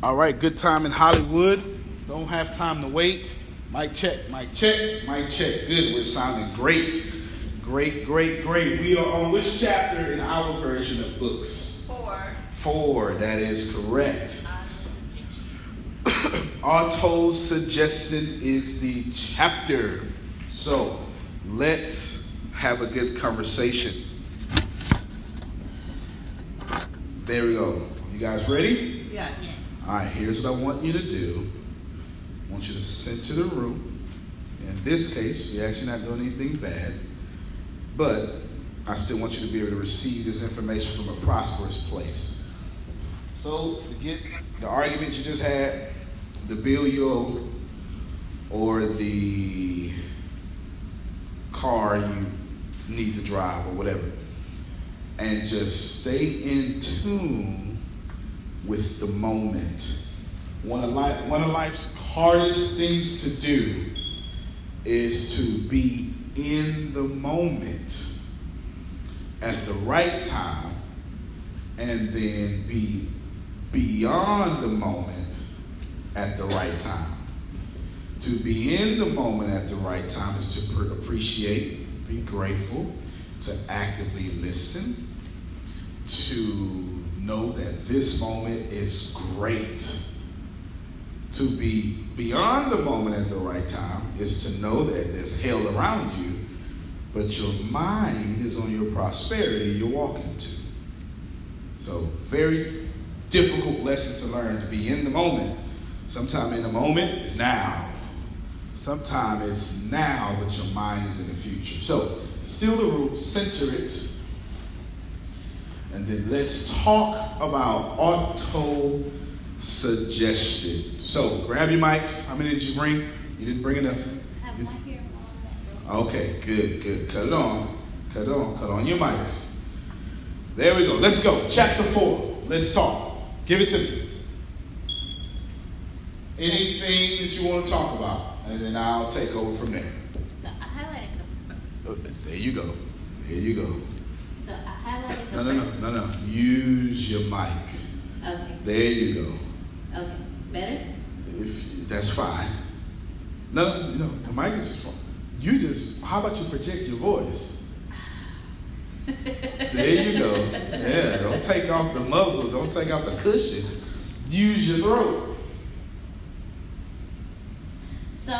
All right, good time in Hollywood. Don't have time to wait. Mic check, mic check, mic check. Good, we're sounding great. Great, great, great. We are on which chapter in our version of books? 4. 4, that is correct. Autosuggestion is the chapter. So let's have a good conversation. There we go. You guys ready? Yes. All right, here's what I want you to do. I want you to center the room. In this case, you're actually not doing anything bad, but I still want you to be able to receive this information from a prosperous place. So forget the argument you just had, the bill you owe, or the car you need to drive or whatever. And just stay in tune with the moment. One of life's hardest things to do is to be in the moment at the right time and then be beyond the moment at the right time. To be in the moment at the right time is to appreciate, be grateful, to actively listen, to know that this moment is great. To be beyond the moment at the right time is to know that there's hell around you, but your mind is on your prosperity you're walking to. So very difficult lesson to learn, to be in the moment. Sometimes in the moment is now. Sometimes it's now, but your mind is in the future. So still the root, center it. And then let's talk about auto-suggestion. So grab your mics. How many did you bring? You didn't bring enough. I have one here. Okay, good. Cut it on your mics. There we go. Let's go. Chapter 4. Let's talk. Give it to me. Anything that you want to talk about, and then I'll take over from there. So I highlighted There you go. So I highlighted the first. No. Use your mic. Okay. There you go. Okay. Better? If that's fine. No, the mic is fine. How about you project your voice? There you go. Yeah, don't take off the muzzle. Don't take off the cushion. Use your throat. So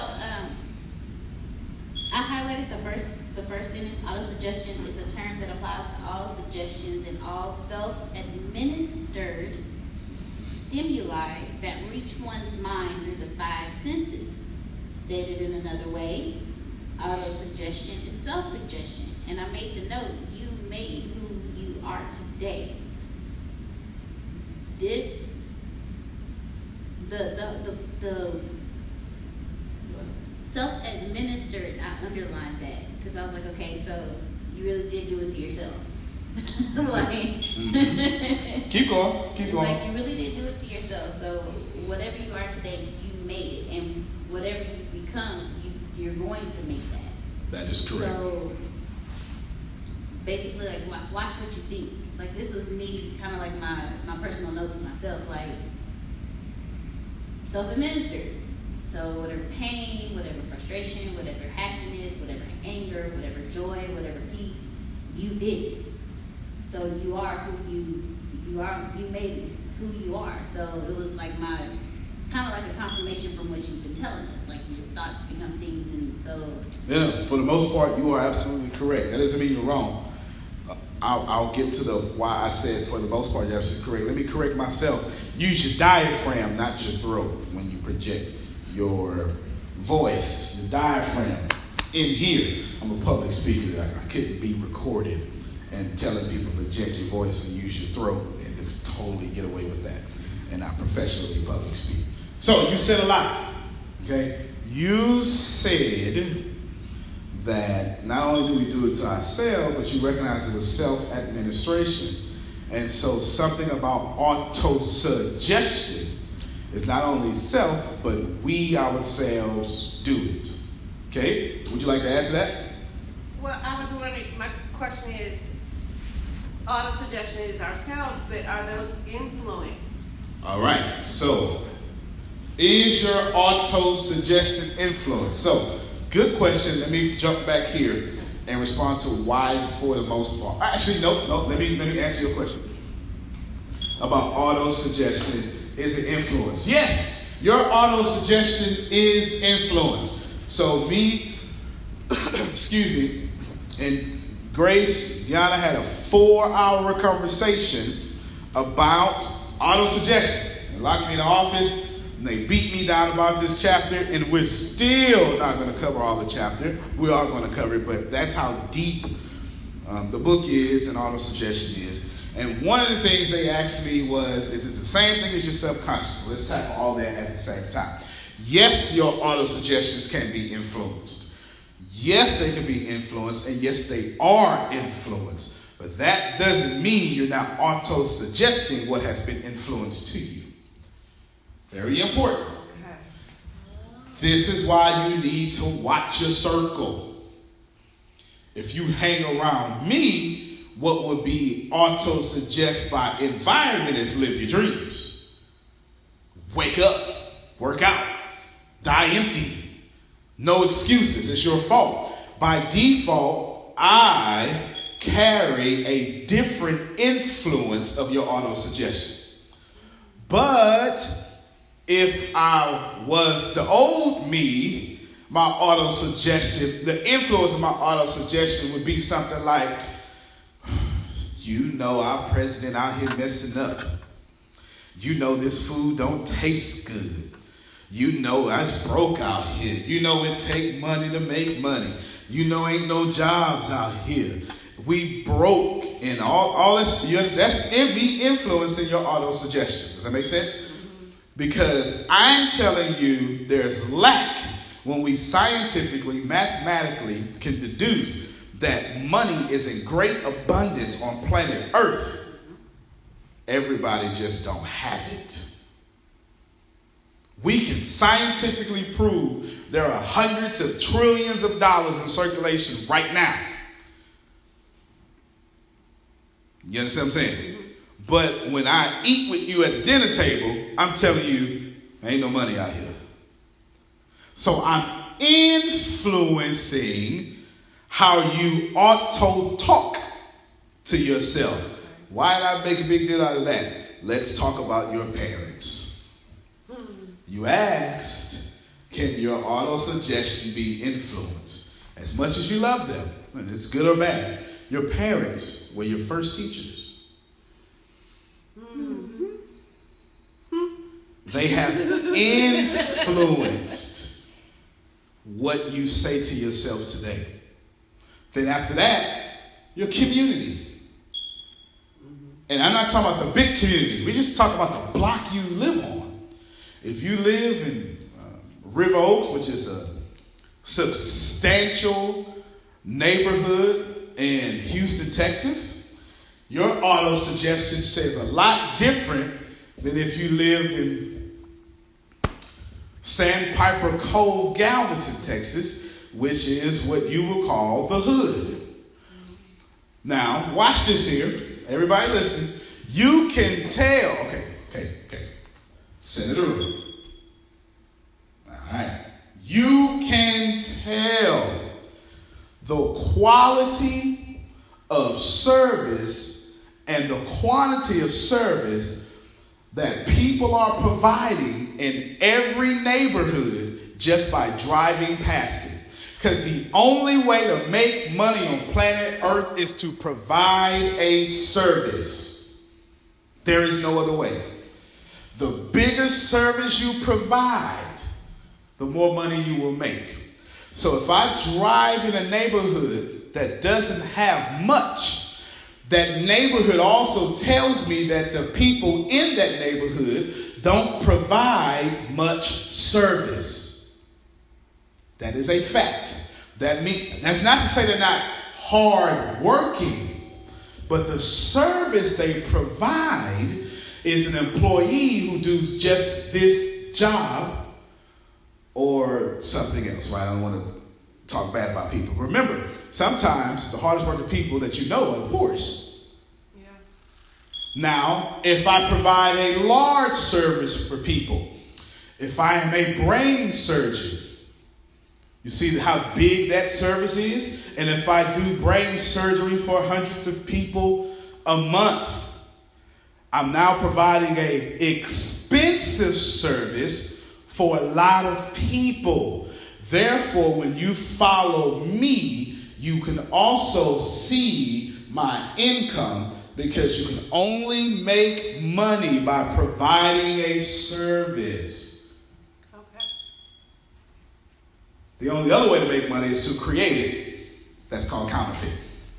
I highlighted the first sentence. Autosuggestion is a term that applies to all suggestions and all self-administered stimuli that reach one's mind through the 5 senses. Stated in another way, autosuggestion is self-suggestion. And I made the note, you made who you are today. This, the self-administered, I underlined that because I was like, okay, so you really did do it to yourself. Keep going. It's like you really did do it to yourself. So whatever you are today, you made it, and whatever you become, you're going to make that. That is correct. So basically, like, watch what you think. Like, this was me, kind of like my personal note to myself, like, self-administered. So whatever pain, whatever frustration, whatever happiness, whatever anger, whatever joy, whatever peace, you did it. So you are who you are. You made it who you are. So it was like kind of like a confirmation from what you've been telling us. Like, your thoughts become things, and so. Yeah, for the most part, you are absolutely correct. That doesn't mean you're wrong. I'll get to the why I said for the most part you're absolutely correct. Let me correct myself. Use your diaphragm, not your throat, when you project your voice, your diaphragm. In here, I'm a public speaker. I couldn't be recorded and telling people project your voice and use your throat and just totally get away with that. And I professionally public speak. So you said a lot, okay? You said that not only do we do it to ourselves, but you recognize it was self-administration. And so something about auto-suggestion is not only self, but we ourselves do it. Okay? Would you like to add to that? Well, I was wondering, my question is, auto-suggestion is ourselves, but are those influenced All right, so is your auto-suggestion influence? So, good question. Let me jump back here and respond to why for the most part. Actually, no. Let me answer your question about auto-suggestion. Is it influence? Yes, your auto-suggestion is influence. So me, excuse me, and Grace, Yana had a 4-hour conversation about auto-suggestion. They locked me in the office. And they beat me down about this chapter, and we're still not going to cover all the chapter. We are going to cover it, but that's how deep the book is and auto-suggestion is. And one of the things they asked me was, is it the same thing as your subconscious? So let's tackle all that at the same time. Yes, your auto-suggestions can be influenced. Yes, they can be influenced, and yes, they are influenced. But that doesn't mean you're not auto-suggesting what has been influenced to you. Very important. This is why you need to watch your circle. If you hang around me, what would be auto-suggest by environment is live your dreams. Wake up, work out, die empty. No excuses, it's your fault. By default, I carry a different influence of your auto-suggestion. But if I was the old me, my auto-suggestion, the influence of my auto-suggestion would be something like, you know our president out here messing up. You know this food don't taste good. You know I was broke out here. You know it take money to make money. You know ain't no jobs out here. We broke and all this. That's me influencing your auto-suggestion. Does that make sense? Because I'm telling you there's lack when we scientifically, mathematically can deduce that money is in great abundance on planet Earth. Everybody just don't have it. We can scientifically prove there are hundreds of trillions of dollars in circulation right now. You understand what I'm saying? But when I eat with you at the dinner table, I'm telling you, ain't no money out here. So I'm influencing how you auto-talk to yourself. Why did I make a big deal out of that? Let's talk about your parents. You asked, can your auto-suggestion be influenced? As much as you love them, whether it's good or bad, your parents were your first teachers. They have influenced what you say to yourself today. Then after that, your community. And I'm not talking about the big community. We just talk about the block you live on. If you live in River Oaks, which is a substantial neighborhood in Houston, Texas, your auto-suggestion says a lot different than if you lived in Sandpiper Cove, Galveston, Texas, which is what you would call the hood. Now, watch this here. Everybody listen. You can tell. Okay. Center the room. All right. You can tell the quality of service and the quantity of service that people are providing in every neighborhood just by driving past it. Because the only way to make money on planet Earth is to provide a service. There is no other way. The bigger service you provide, the more money you will make. So if I drive in a neighborhood that doesn't have much, that neighborhood also tells me that the people in that neighborhood don't provide much service. That is a fact. That's not to say they're not hard working, but the service they provide is an employee who does just this job or something else, right? I don't want to talk bad about people. Remember, sometimes the hardest working people that you know are the poorest. Yeah. Now, if I provide a large service for people, if I am a brain surgeon, you see how big that service is? And if I do brain surgery for hundreds of people a month, I'm now providing an expensive service for a lot of people. Therefore, when you follow me, you can also see my income, because you can only make money by providing a service. Okay. The only other way to make money is to create it. That's called counterfeit.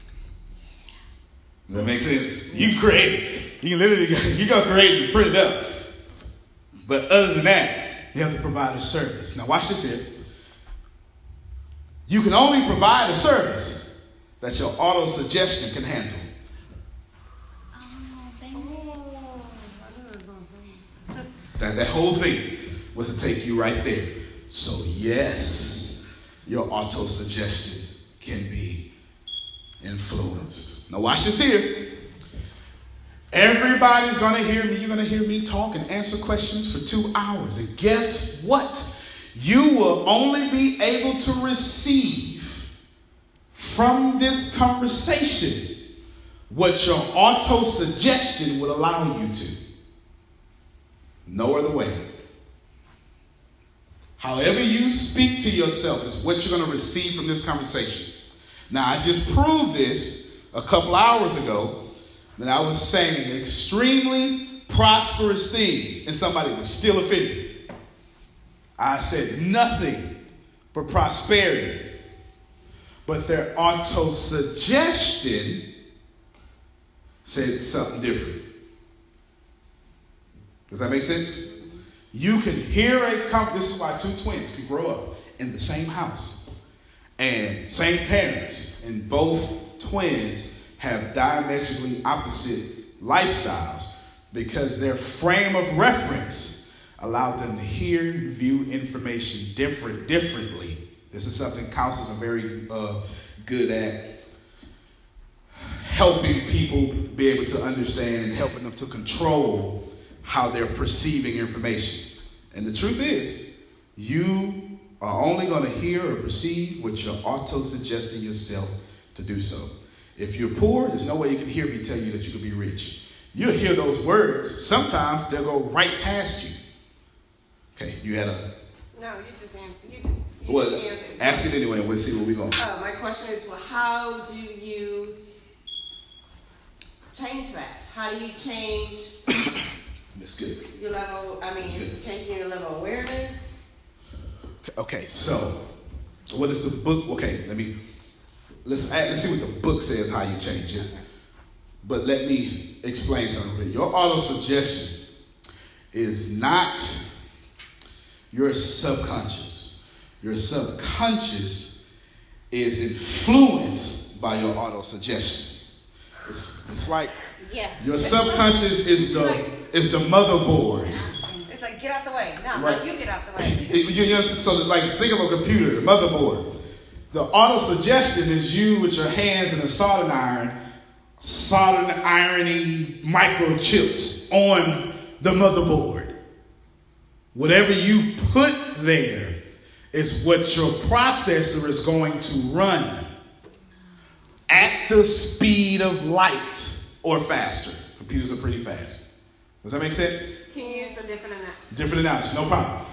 Does that make sense? You can create it. You can literally go create it and print it up. But other than that, you have to provide a service. Now watch this here. You can only provide a service that your auto suggestion can handle. That whole thing was to take you right there. So yes, your auto suggestion can be influenced. Now watch this here. Everybody's going to hear me. You're going to hear me talk and answer questions for 2 hours. And guess what? You will only be able to receive from this conversation what your auto suggestion will allow you to. No other way. However you speak to yourself is what you're going to receive from this conversation. Now, I just proved this a couple hours ago, that I was saying extremely prosperous things, and somebody was still offended. I said nothing but prosperity, but their auto-suggestion said something different. Does that make sense? You can hear this is why two twins can grow up in the same house and same parents, and both twins have diametrically opposite lifestyles, because their frame of reference allowed them to hear and view information differently. This is something counselors are very good at, helping people be able to understand and helping them to control how they're perceiving information. And the truth is, you are only going to hear or perceive what you're auto-suggesting yourself to do so. If you're poor, there's no way you can hear me tell you that you can be rich. You'll hear those words. Sometimes they'll go right past you. Okay, you had a... No, you just answered. Well, ask it anyway, and we'll see where we're going. Oh, my question is, well, how do you change that? How do you change... That's good. Your level, changing your level of awareness? Okay, so what is the book? Okay, let's see what the book says how you change it. But let me explain something. Your auto-suggestion is not your subconscious. Your subconscious is influenced by your auto-suggestion. It's like your subconscious is the motherboard. It's like, get out the way. No, right. You get out the way. So like, think of a computer, the motherboard. The auto-suggestion is you with your hands in a soldering ironing microchips on the motherboard. Whatever you put there is what your processor is going to run at the speed of light or faster. Computers are pretty fast. Does that make sense? Can you use a different analogy? Different analogy, no problem.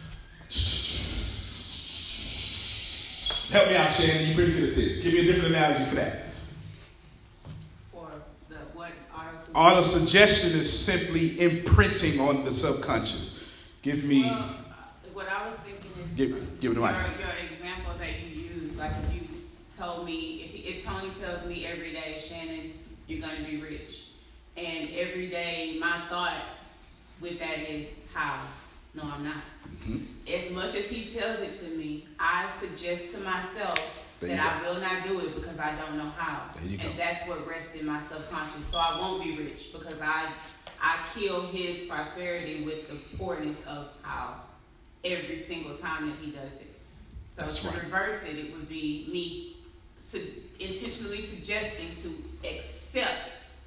Help me out, Shannon. You're pretty good at this. Give me a different analogy for that. For the what? Auto-suggestion is simply imprinting on the subconscious. Give me... what I was thinking is... Give it to Mike. Your example that you use, like if you told me, if Tony tells me every day, Shannon, you're going to be rich. And every day my thought with that is, how? No, I'm not. Mm-hmm. As much as he tells it to me, I suggest to myself that I will not do it because I don't know how. And that's what rests in my subconscious. So I won't be rich because I kill his prosperity with the poorness of how every single time that he does it. So to reverse it, it would be me intentionally suggesting to accept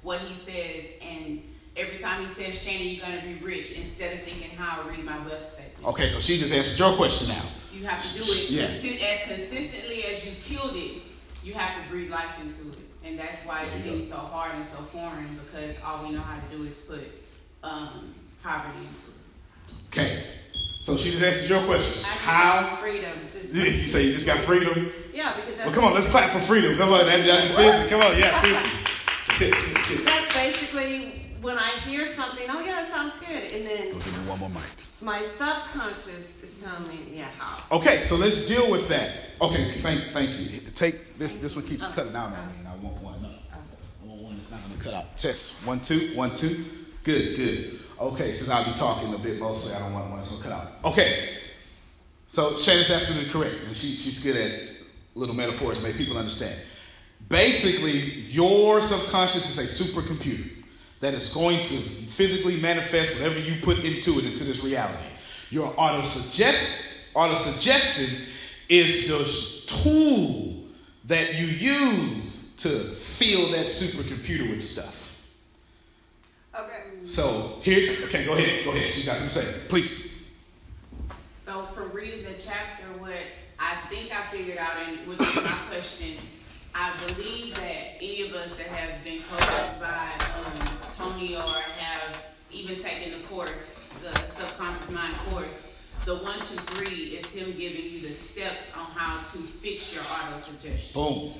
what he says, and every time he says, Shannon, you're going to be rich, instead of thinking how I read my wealth statement. Okay, so she just answered your question now. You have to do it as consistently as you killed it. You have to breathe life into it. And that's why it seems so hard and so foreign, because all we know how to do is put poverty into it. Okay. So she just answered your question. How? Freedom. You say you just got freedom? Yeah, because that's... Well, come on, let's clap for freedom. Come on, seriously. Come on, yeah, seriously. That's basically when I hear something, oh yeah, that sounds good. And then... Give me one more mic. My subconscious is telling me, yeah, how? Okay, so let's deal with that. Okay, thank you. Take this. This one keeps cutting out on me, and I want one. No, I want one that's not going to cut out. Test 1 2 1 2. Good. Okay, since I'll be talking a bit mostly, I don't want one that's going to cut out. Okay, so Shannon's absolutely correct, and she's good at little metaphors to make people understand. Basically, your subconscious is a supercomputer that is going to physically manifest whatever you put into it, into this reality. Your auto-suggestion is the tool that you use to fill that supercomputer with stuff. Okay. So okay, go ahead. She's got something to say. Please. So from reading the chapter, what I think I figured out, and which is my question, I believe that any of us that have been coached by Tony or have even taken the course, the subconscious mind course, the 1 2 3 is him giving you the steps on how to fix your auto suggestion. Boom.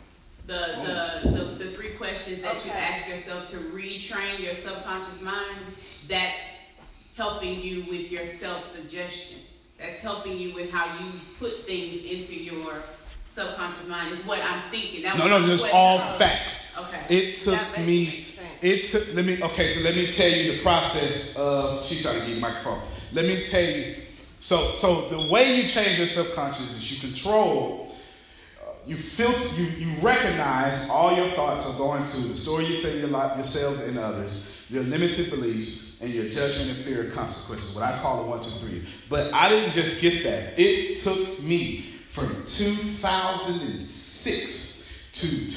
The 3 questions that you ask yourself to retrain your subconscious mind, that's helping you with your self-suggestion. That's helping you with how you put things into your subconscious mind is what I'm thinking. No, it's all facts. Okay. So let me tell you the process of, she's trying to get your microphone. Let me tell you, so the way you change your subconscious is you control, you filter, you recognize all your thoughts are going to the story you tell yourself and others, your limited beliefs, and your judgment and fear of consequences, what I call the 1 2 3. But I didn't just get that. It took me from 2006 to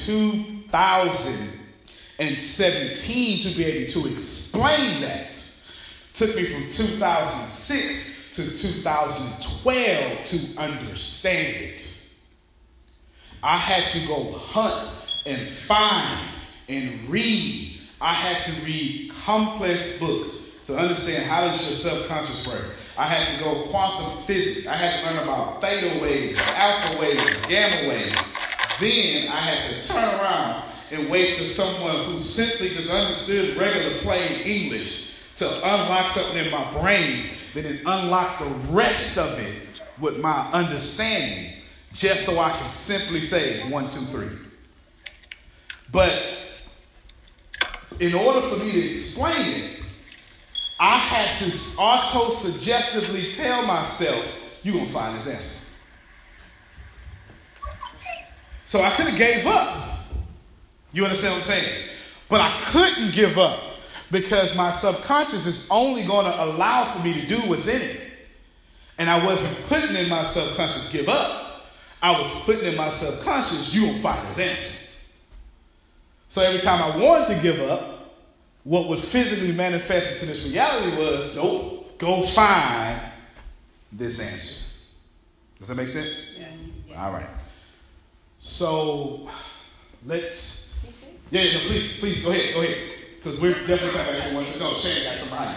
2017 to be able to explain that. Took me from 2006 to 2012 to understand it. I had to go hunt and find and read. I had to read complex books to understand how does your subconscious work. I had to go quantum physics. I had to learn about theta waves, alpha waves, gamma waves. Then I had to turn around and wait till someone who simply just understood regular plain English to unlock something in my brain, then it unlocked the rest of it with my understanding, just so I can simply say 1 2 3. But in order for me to explain it, I had to auto-suggestively tell myself, you're going to find this answer. So I could have gave up. You understand what I'm saying? But I couldn't give up because my subconscious is only going to allow for me to do what's in it. And I wasn't putting in my subconscious, give up. I was putting in my subconscious, you won't find this answer. So every time I wanted to give up, what would physically manifest into this reality was, nope, go find this answer. Does that make sense? Yes. All right. So let's. Please go ahead. Because we're definitely coming back to 1 2 3. No, Shane got somebody.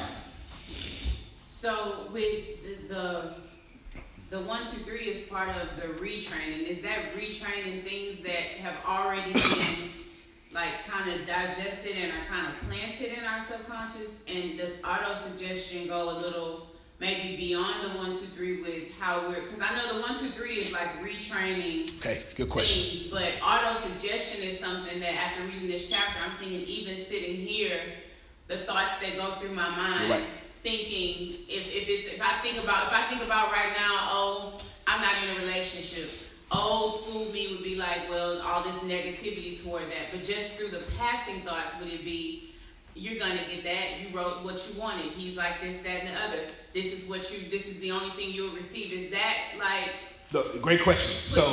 So with the 1 2 3 is part of the retraining. Is that retraining things that have already been like kind of digested and are kind of planted in our subconscious? And does auto-suggestion go a little maybe beyond the 1 2 3 with how we're, because I know the 1 2 3 is like retraining. Okay, good question. Things, but auto-suggestion is something that after reading this chapter, I'm thinking even sitting here, the thoughts that go through my mind, right. Thinking if I think about right now, oh, I'm not in a relationship. Old school me would be like, well, all this negativity toward that. But just through the passing thoughts, would it be, you're going to get that. You wrote what you wanted. He's like this, that, and the other. This is the only thing you'll receive. Is that like Great question. So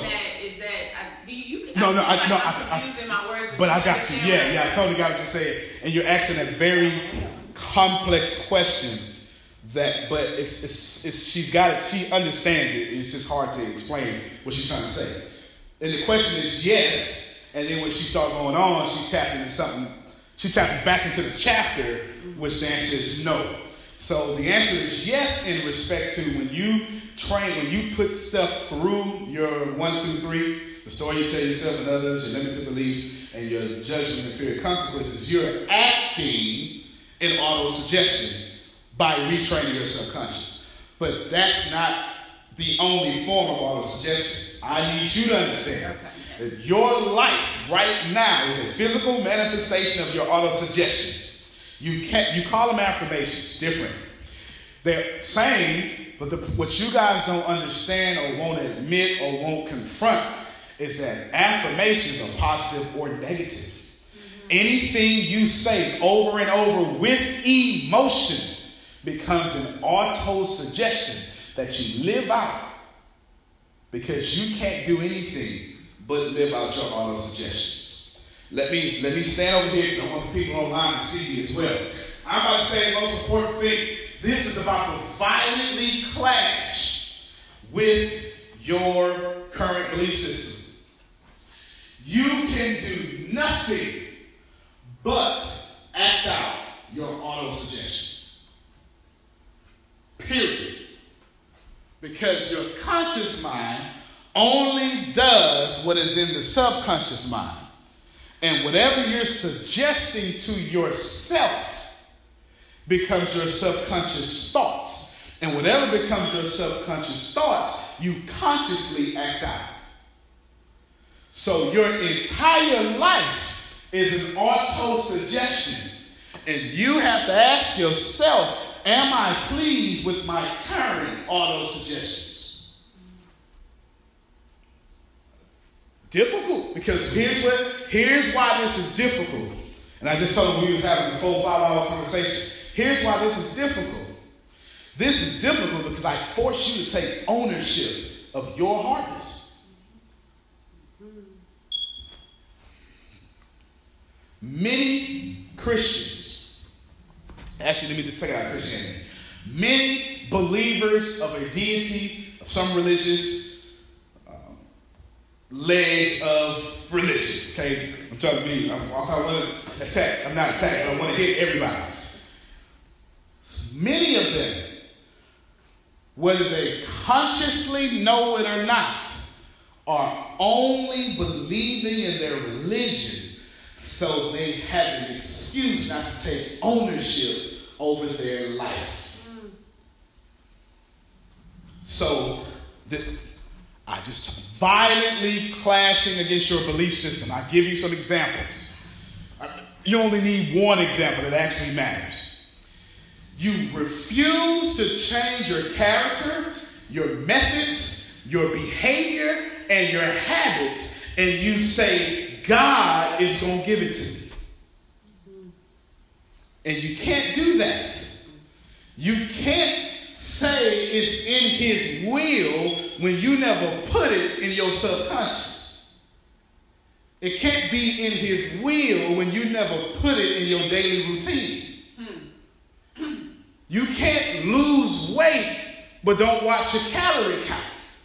I'm confused in my words, but I got you. Yeah, I totally got what you're saying. And you're asking a very complex question but she's got it. She understands it. It's just hard to explain what she's trying to say. And the question is yes. And then when she started going on, she tapped into something. She tapped back into the chapter, which the answer is no. So the answer is yes in respect to when you put stuff through your 1, 2, 3, the story you tell yourself and others, your limited beliefs, and your judgment and fear of consequences, you're acting in auto-suggestion by retraining your subconscious. But that's not the only form of auto-suggestion. I need you to understand that your life right now is a physical manifestation of your auto-suggestions. You call them affirmations, different. They're saying, but what you guys don't understand or won't admit or won't confront is that affirmations are positive or negative. Anything you say over and over with emotion becomes an auto-suggestion that you live out, because you can't do anything but live out your auto-suggestions. Let me stand over here. I want the people online to see me as well. I'm about to say the most important thing. This is about to violently clash with your current belief system. You can do nothing but act out your auto-suggestion. Period. Because your conscious mind only does what is in the subconscious mind. And whatever you're suggesting to yourself becomes your subconscious thoughts. And whatever becomes your subconscious thoughts, you consciously act out. So your entire life is an auto-suggestion. And you have to ask yourself, am I pleased with my current auto-suggestions? Difficult, because here's why this is difficult. And I just told them we was having a 4-5 hour conversation. Here's why this is difficult. This is difficult because I force you to take ownership of your harvest. Many Christians, actually, let me just take it out of Christianity. Many believers of a deity, of some religious leg of religion. Okay, I'm talking to me. I want to attack. I'm not attacking. I want to hit everybody. Many of them, whether they consciously know it or not, are only believing in their religion so they have an excuse not to take ownership over their life. So I just violently clashing against your belief system. I'll give you some examples. You only need one example that actually matters. You refuse to change your character, your methods, your behavior, and your habits, and you say, God is going to give it to me. And you can't do that. You can't say it's in his will when you never put it in your subconscious. It can't be in his will when you never put it in your daily routine. You can't lose weight but don't watch your calorie count.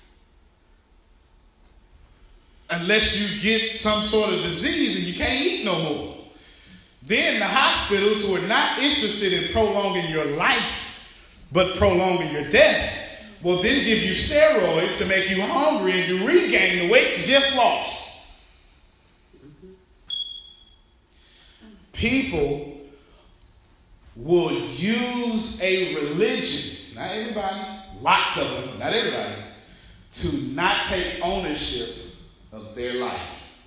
Unless you get some sort of disease and you can't eat no more. Then the hospitals, who are not interested in prolonging your life but prolonging your death, will then give you steroids to make you hungry and you regain the weight you just lost. People will use a religion, not everybody, lots of them, not everybody, to not take ownership of their life.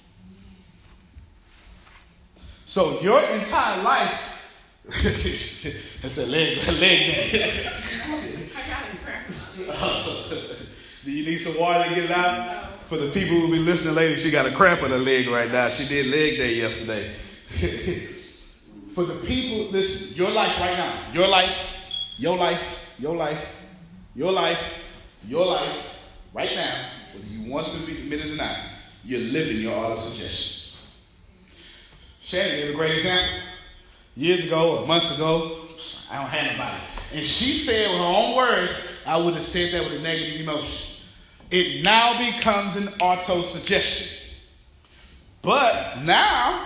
So your entire life, that's a leg day. Do you need some water to get it out? For the people who will be listening later, she got a cramp in her leg right now. She did leg day yesterday. For the people, listen, your life right now, your life, your life, your life, your life, your life, right now, whether you want to admit it or not, you're living your auto-suggestions. Shannon gave a great example. Years ago or months ago, I don't have nobody. And she said with her own words, I would have said that with a negative emotion. It now becomes an auto-suggestion. But now,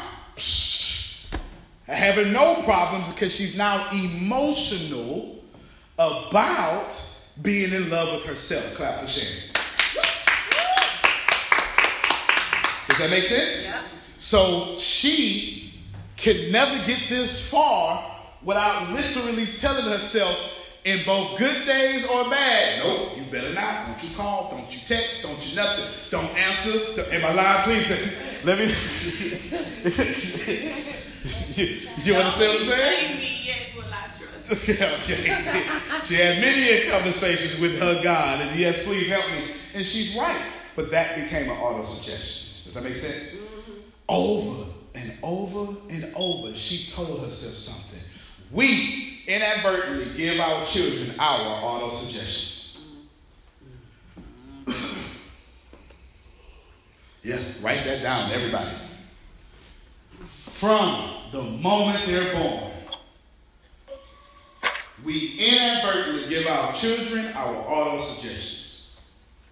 having no problems because she's now emotional about being in love with herself. Clap for Shannon. Does that make sense? Yeah. So she could never get this far without literally telling herself in both good days or bad, no, you better not. Don't you call, don't you text, don't you nothing. Don't answer. Am I lying? Please. Let me. You understand what I'm saying? Okay. She had many conversations with her God, and yes, please help me. And she's right. But that became an auto-suggestion. Does that make sense? Mm-hmm. Over and over and over, she told herself something. We inadvertently give our children our auto-suggestions. Yeah, write that down, everybody. From the moment they're born, we inadvertently give our children our auto-suggestions.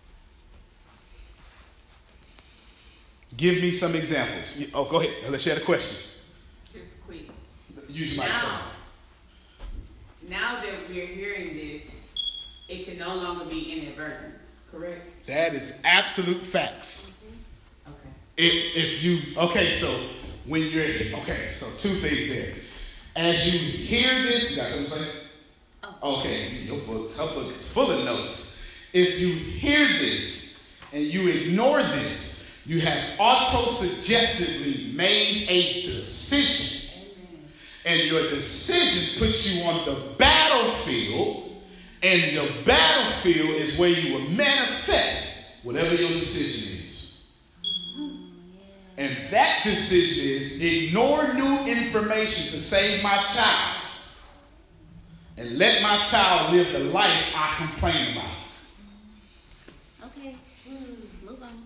Give me some examples. Oh, go ahead. Let's share the question. Just quick. Use my phone. Now that we're hearing this, it can no longer be inadvertent, correct? That is absolute facts. Okay. So two things here. As you hear this, you got something to say? Okay, her book is full of notes. If you hear this and you ignore this, you have auto-suggestively made a decision. Amen. And your decision puts you on the battlefield, and your battlefield is where you will manifest whatever your decision is. And that decision is ignore new information to save my child and let my child live the life I complain about. Okay, move on.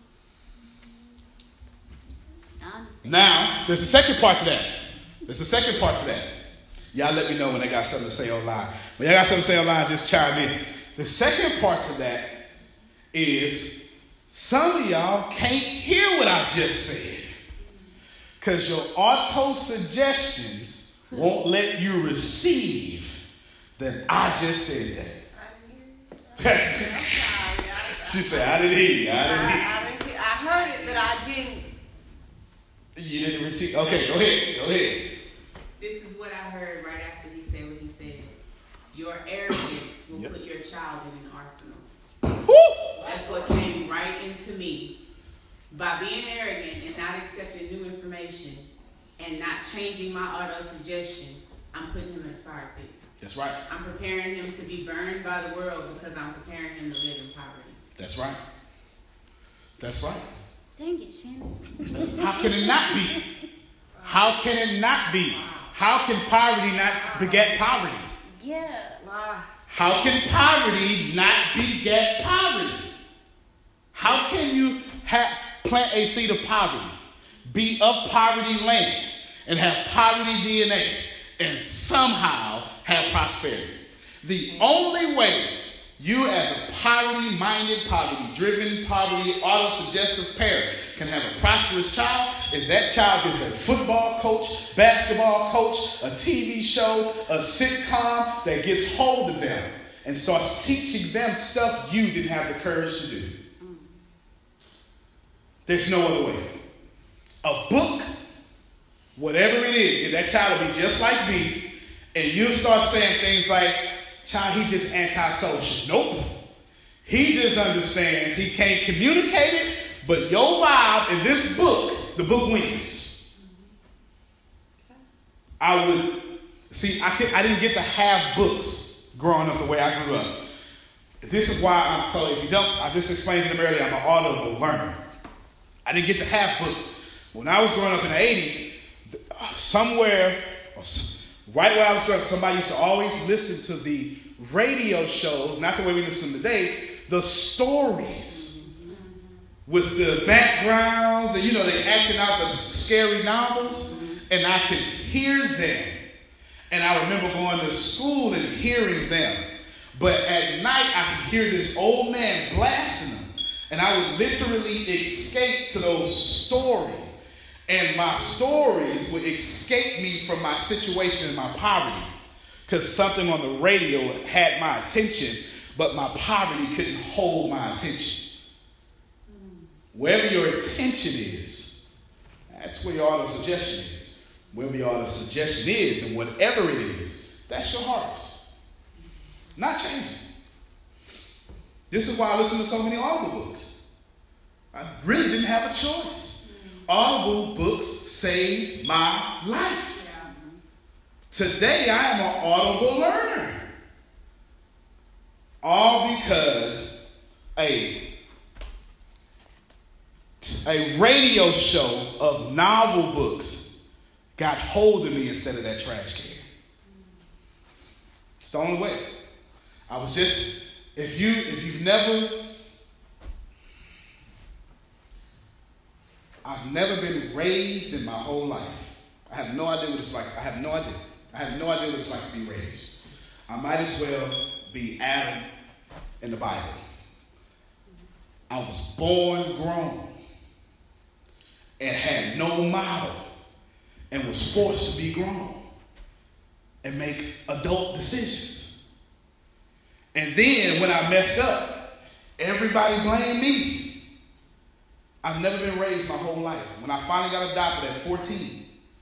I understand. Now, there's a second part to that. Y'all let me know when I got something to say online. When y'all got something to say online, just chime in. The second part to that is some of y'all can't hear what I just said. Because your auto-suggestions won't let you receive that I just said that. She said, I didn't hear you. I heard it, but I didn't. You didn't receive. Okay, go ahead. This is what I heard right after he said what he said. Your arrogance will put your child in an arsenal. Woo! That's what came right into me. By being arrogant and not accepting new information and not changing my auto-suggestion, I'm putting him in a fire pit. That's right. I'm preparing him to be burned by the world because I'm preparing him to live in poverty. That's right. Dang it, Shannon. How can it not be? How can it not be? How can poverty not beget poverty? Yeah. How can poverty not beget poverty? How can you plant a seed of poverty, be of poverty land, and have poverty DNA, and somehow have prosperity? The only way you as a poverty-minded, poverty-driven, poverty auto-suggestive parent can have a prosperous child is that child gets a football coach, basketball coach, a TV show, a sitcom that gets hold of them and starts teaching them stuff you didn't have the courage to do. There's no other way. A book, whatever it is, that child will be just like me, and you'll start saying things like, child, he just antisocial. Nope. He just understands he can't communicate it, but your vibe in this book, the book wins. I didn't get to have books growing up the way I grew up. This is why I just explained to them earlier, I'm an audible learner. I didn't get to have books. When I was growing up in the 80s, somewhere, right where I was growing up, somebody used to always listen to the radio shows, not the way we listen today, the stories with the backgrounds, and they acting out the scary novels, and I could hear them. And I remember going to school and hearing them. But at night, I could hear this old man blasting them. And I would literally escape to those stories. And my stories would escape me from my situation and my poverty. Because something on the radio had my attention, but my poverty couldn't hold my attention. Wherever your attention is, that's where your auto-suggestion is. Wherever your auto-suggestion is, and whatever it is, that's your harvest. Not changing. This is why I listen to so many Audible books. I really didn't have a choice. Audible books saved my life. Today, I am an Audible learner. All because a radio show of novel books got hold of me instead of that trash can. It's the only way. I was just, if you've never, I've never been raised in my whole life. I have no idea what it's like. I have no idea what it's like to be raised. I might as well be Adam in the Bible. I was born grown and had no model and was forced to be grown and make adult decisions. And then when I messed up, everybody blamed me. I've never been raised my whole life. When I finally got adopted at 14,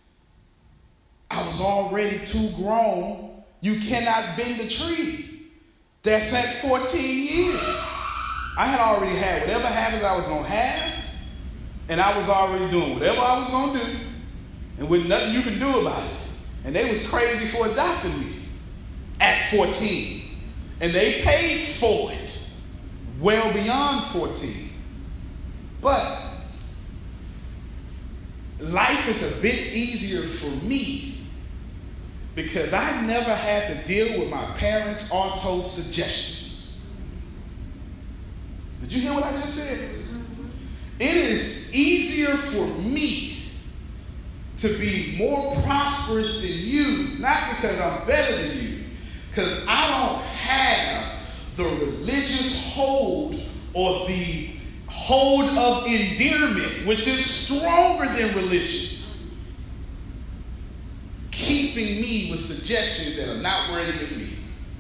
I was already too grown. You cannot bend a tree. That's at 14 years. I had already had whatever habits I was going to have, and I was already doing whatever I was going to do, and with nothing you can do about it. And they was crazy for adopting me at 14. And they paid for it well beyond 14. But life is a bit easier for me because I never had to deal with my parents' auto-suggestions. Did you hear what I just said? It is easier for me to be more prosperous than you, not because I'm better than you, because I don't have the religious hold or the hold of endearment, which is stronger than religion, keeping me with suggestions that are not worthy of me.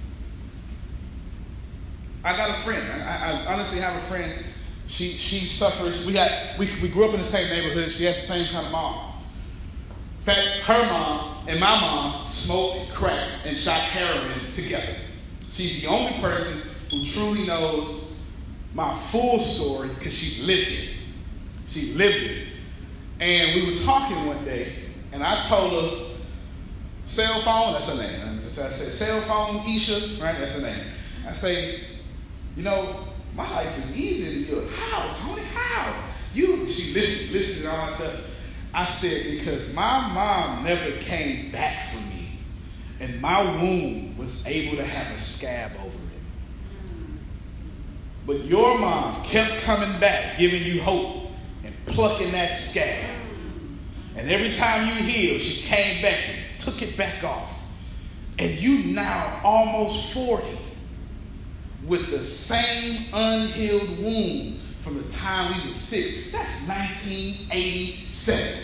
I got a friend. I honestly have a friend. She suffers. We grew up in the same neighborhood. She has the same kind of mom. In fact, her mom and my mom smoked crack and shot heroin together. She's the only person who truly knows my full story because she lived it. She lived it. And we were talking one day, and I told her, cell phone, that's her name. I said, cell phone, Isha, right? That's her name. I say, my life is easier than yours. How, Tony? How? She listened and all that stuff. I said, because my mom never came back for me, and my womb was able to have a scab over it. But your mom kept coming back, giving you hope and plucking that scab. And every time you healed, she came back and took it back off. And you now almost 40 with the same unhealed wound from the time we were 6. That's 1987.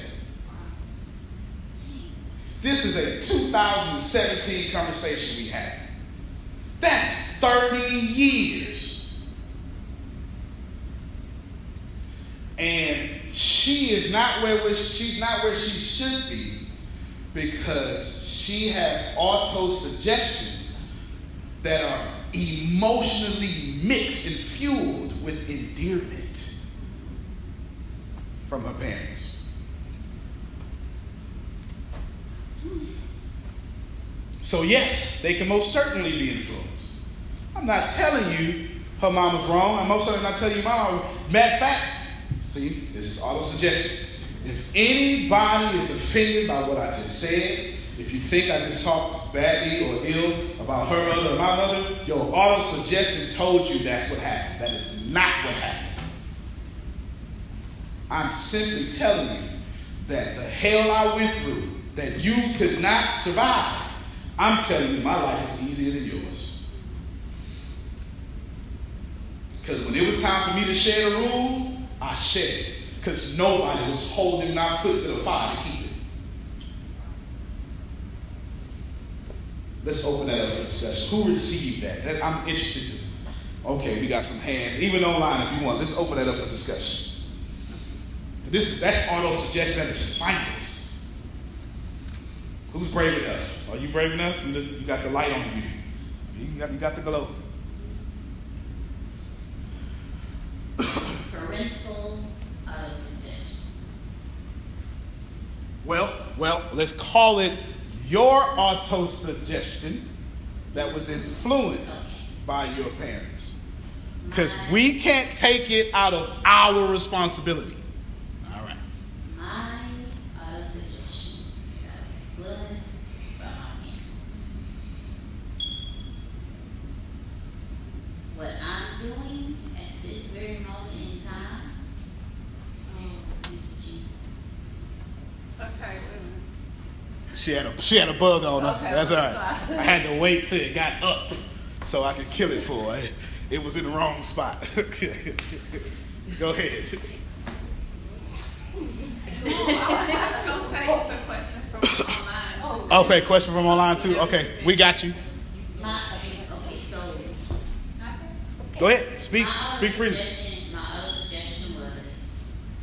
This is a 2017 conversation we had. That's 30 years. And she's not where she should be because she has auto-suggestions that are emotionally mixed and fueled with endearment from her parents. So yes, they can most certainly be influenced. I'm not telling you her mom was wrong. I'm most certainly not telling you my mom. Matter of fact, see, this is auto-suggestion. If anybody is offended by what I just said, if you think I just talked badly or ill about her mother or my mother, your auto-suggestion told you that's what happened. That is not what happened. I'm simply telling you that the hell I went through, that you could not survive, I'm telling you my life is easier than yours. Because when it was time for me to share the rule, I shared it. Because nobody was holding my foot to the fire to keep it. Let's open that up for discussion. Who received that? I'm interested. Okay, we got some hands. Even online if you want. Let's open that up for discussion. That's Arnold's suggestion at its finest. Who's brave enough? Are you brave enough? You got the light on you. You got the glow. Parental suggestion. Well, let's call it your auto-suggestion that was influenced by your parents. Because we can't take it out of our responsibility. All right. My auto-suggestion was influenced by my parents. What I'm doing at this very moment in time, oh, thank you, Jesus. Okay, wait a minute. She had a bug on her. Okay, That's all right. fine. I had to wait till it got up so I could kill it for her. It was in the wrong spot. Go ahead. I was just going to say it's a question from online, too. Okay, question from online too. Okay, we got you. Okay, so Go ahead. Speak freely. my other suggestion was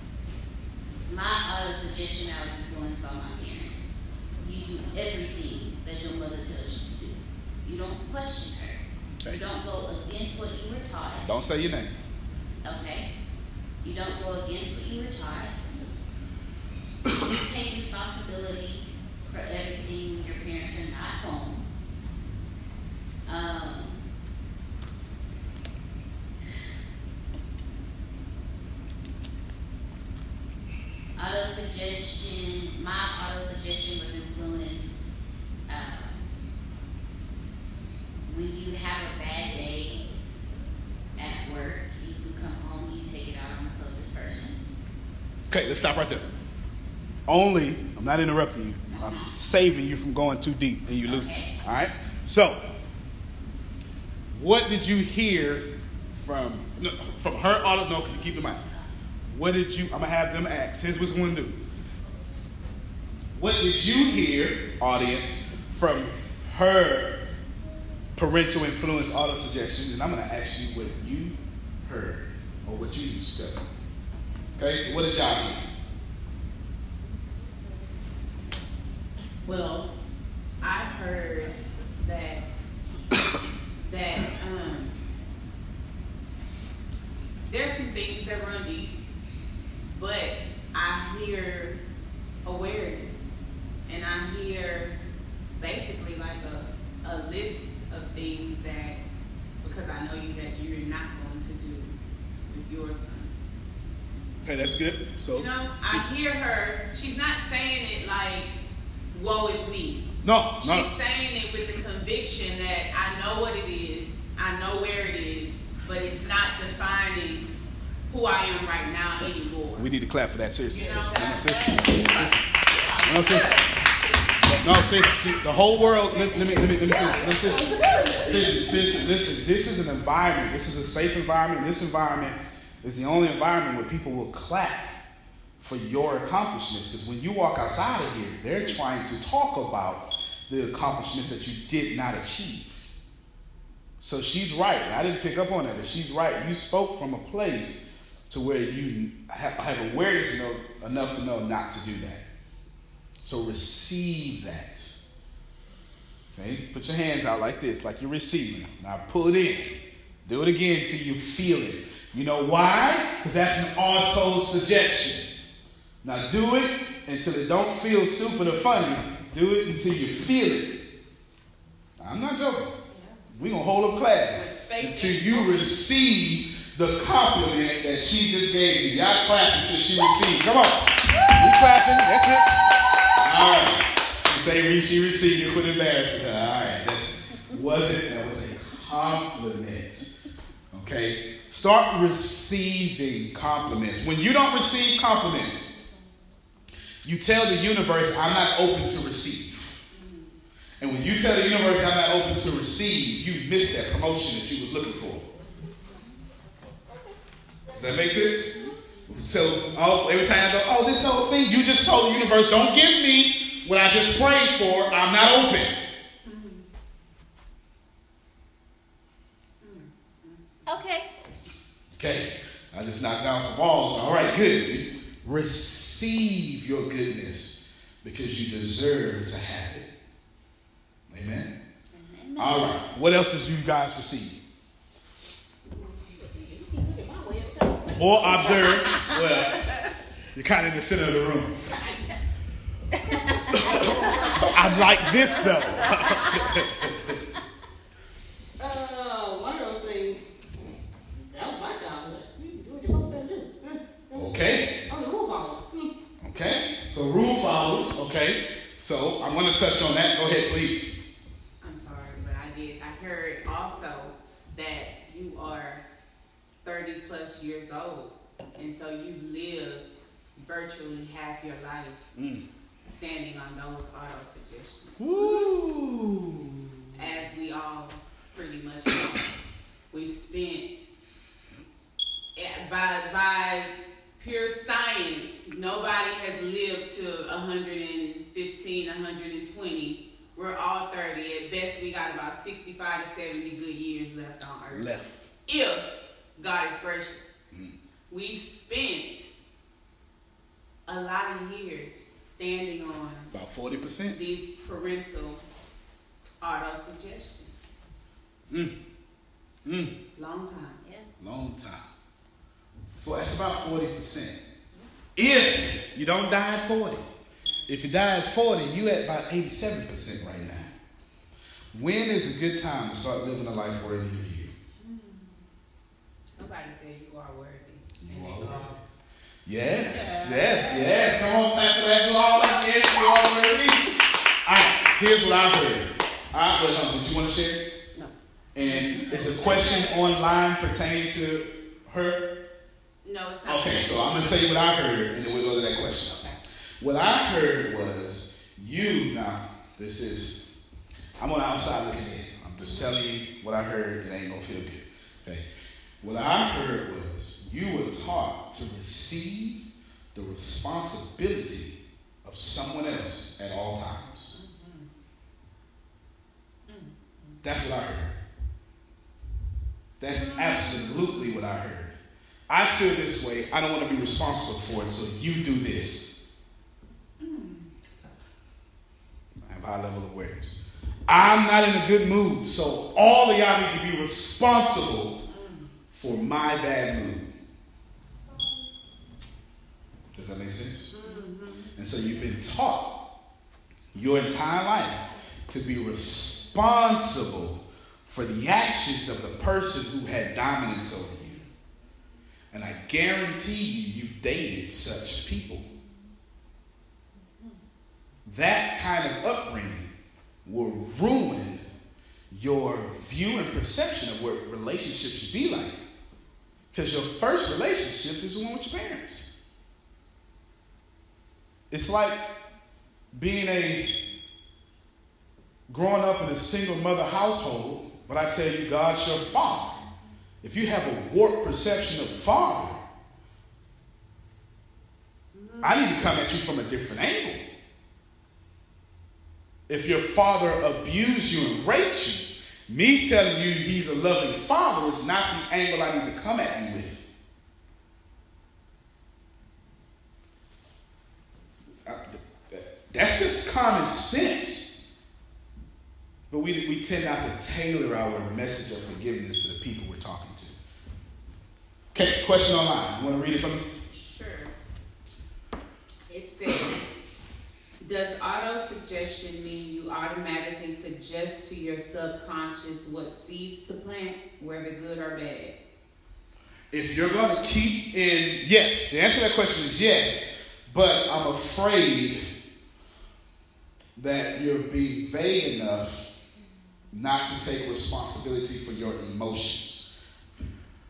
I was influenced by my parents. You do everything that your mother tells you to do. You don't question her. Okay. You don't go against what you were taught. Don't say your name. Okay? You don't go against what you were taught. You take responsibility for everything when your parents are not home. My auto suggestion was influenced when you have a bad day at work, you come home, you take it out on the closest person. Okay, let's stop right there. I'm not interrupting you. I'm saving you from going too deep and you lose it. Okay. All right? So, what did you hear from her auto? No, can you keep in mind? What did you, I'm going to have them ask. Here's what we're going to do. What did you hear, audience, from her parental influence auto suggestions? And I'm going to ask you what you heard or what you said. Okay, so what did y'all hear? Well, I heard that there's some things that run deep, but I hear awareness, and I hear basically like a list of things that, because I know you, that you're not going to do with your son. Okay, that's good. So, You know, I hear her, she's not saying it like, woe is me. No. She's saying it with the conviction that I know what it is, I know where it is, but it's not defining who I am right now anymore. We need to clap for that, seriously. You know, No, sis, the whole world, let me listen, this is an environment, this is a safe environment. This environment is the only environment where people will clap for your accomplishments. Because when you walk outside of here, they're trying to talk about the accomplishments that you did not achieve. So she's right. I didn't pick up on that, but she's right. You spoke from a place to where you have awareness enough to know not to do that. So receive that. Okay? Put your hands out like this, like you're receiving. Now pull it in. Do it again till you feel it. You know why? Because that's an auto-suggestion. Now do it until it don't feel stupid or funny. Do it until you feel it. I'm not joking. We're going to hold up class until you receive the compliment that she just gave you. Y'all clap until she received. Come on. We clapping. That's it. All right. Say she received it, quit embarrassing her. All right. That was a compliment. Okay? Start receiving compliments. When you don't receive compliments, you tell the universe, I'm not open to receive. And when you tell the universe, I'm not open to receive, you miss that promotion that you was looking for. Does that make sense? So every time I go, oh, this whole thing, you just told the universe, don't give me what I just prayed for. I'm not open. Okay, I just knocked down some walls. All right, good. Receive your goodness because you deserve to have it. Amen? Amen. All right, what else has you guys received? Or observe. Well, you're kind of in the center of the room. I'm like this, though. One of those things, that was my childhood. You do what you're supposed to do. Okay. I'm a rule follower. Okay. So rule followers. Okay. So I'm going to touch on that. Go ahead, please. I'm sorry, but I heard also that you are 30 plus years old, and so you lived virtually half your life standing on those auto suggestions. Woo! As we all pretty much know, we've spent, by pure science, nobody has lived to 115, 120. We're all 30. At best, we got about 65 to 70 good years left on earth. Left. If God is gracious. We've spent a lot of years standing on about 40%. These parental auto suggestions. Long time. Yeah. Long time. That's about 40%. If you don't die at 40. If you die at 40, you at about 87% right now. When is a good time to start living a life worthy of you? Somebody said you are worthy. You are worthy. Yes. Come on, clap for that. Lord. Yes, you are worthy. All right, here's what I heard. Did you want to share? No. And it's a question online pertaining to her? No, it's not. Okay, so I'm going to tell you what I heard, and then we'll go to that question. Okay. What I heard was, I'm on the outside looking in. I'm just telling you what I heard. It ain't going to feel good. Okay. What I heard was, you were taught to receive the responsibility of someone else at all times. That's what I heard. That's absolutely what I heard. I feel this way. I don't want to be responsible for it, so you do this. I have high level awareness. I'm not in a good mood, so all of y'all need to be responsible for my bad mood. Does that make sense? And so you've been taught your entire life to be responsible for the actions of the person who had dominance over you. And I guarantee you've dated such people. That kind of upbringing will ruin your view and perception of what relationships should be like. Because your first relationship is the one with your parents. It's like growing up in a single mother household, but I tell you, God's your father. If you have a warped perception of father, I need to come at you from a different angle. If your father abused you and raped you, me telling you he's a loving father is not the angle I need to come at you with. That's just common sense. But we tend not to tailor our message of forgiveness to the people we're talking to. Okay, question online. You want to read it for me? Sure. It says, does auto-suggestion mean you automatically suggest to your subconscious what seeds to plant, whether good or bad? If you're going to keep in, yes. The answer to that question is yes. But I'm afraid that you're being vague enough not to take responsibility for your emotions.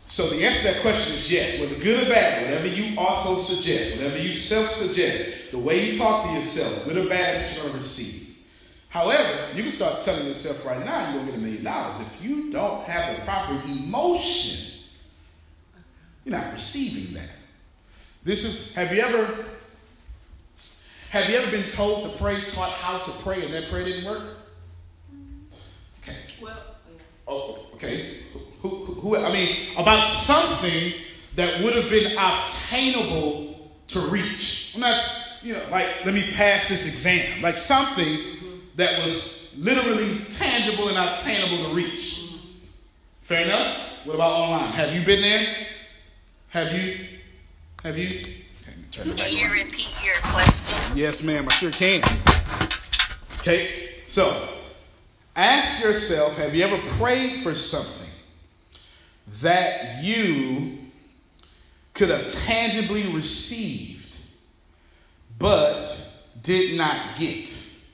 So the answer to that question is yes. Whether good or bad, whatever you auto-suggest, whatever you self-suggest, the way you talk to yourself, good or bad, is what you're going to receive. However, you can start telling yourself right now you're going to get $1 million. If you don't have the proper emotion, you're not receiving that. Have you ever been told to pray, taught how to pray, and that prayer didn't work? Okay. Well, Oh, okay. Who, about something that would have been obtainable to reach. I'm not, let me pass this exam. Like something that was literally tangible and obtainable to reach. Fair enough? What about online? Have you been there? Have you? Okay, Can you repeat your question? Yes, ma'am, I sure can. Okay, so ask yourself, have you ever prayed for something that you could have tangibly received but did not get?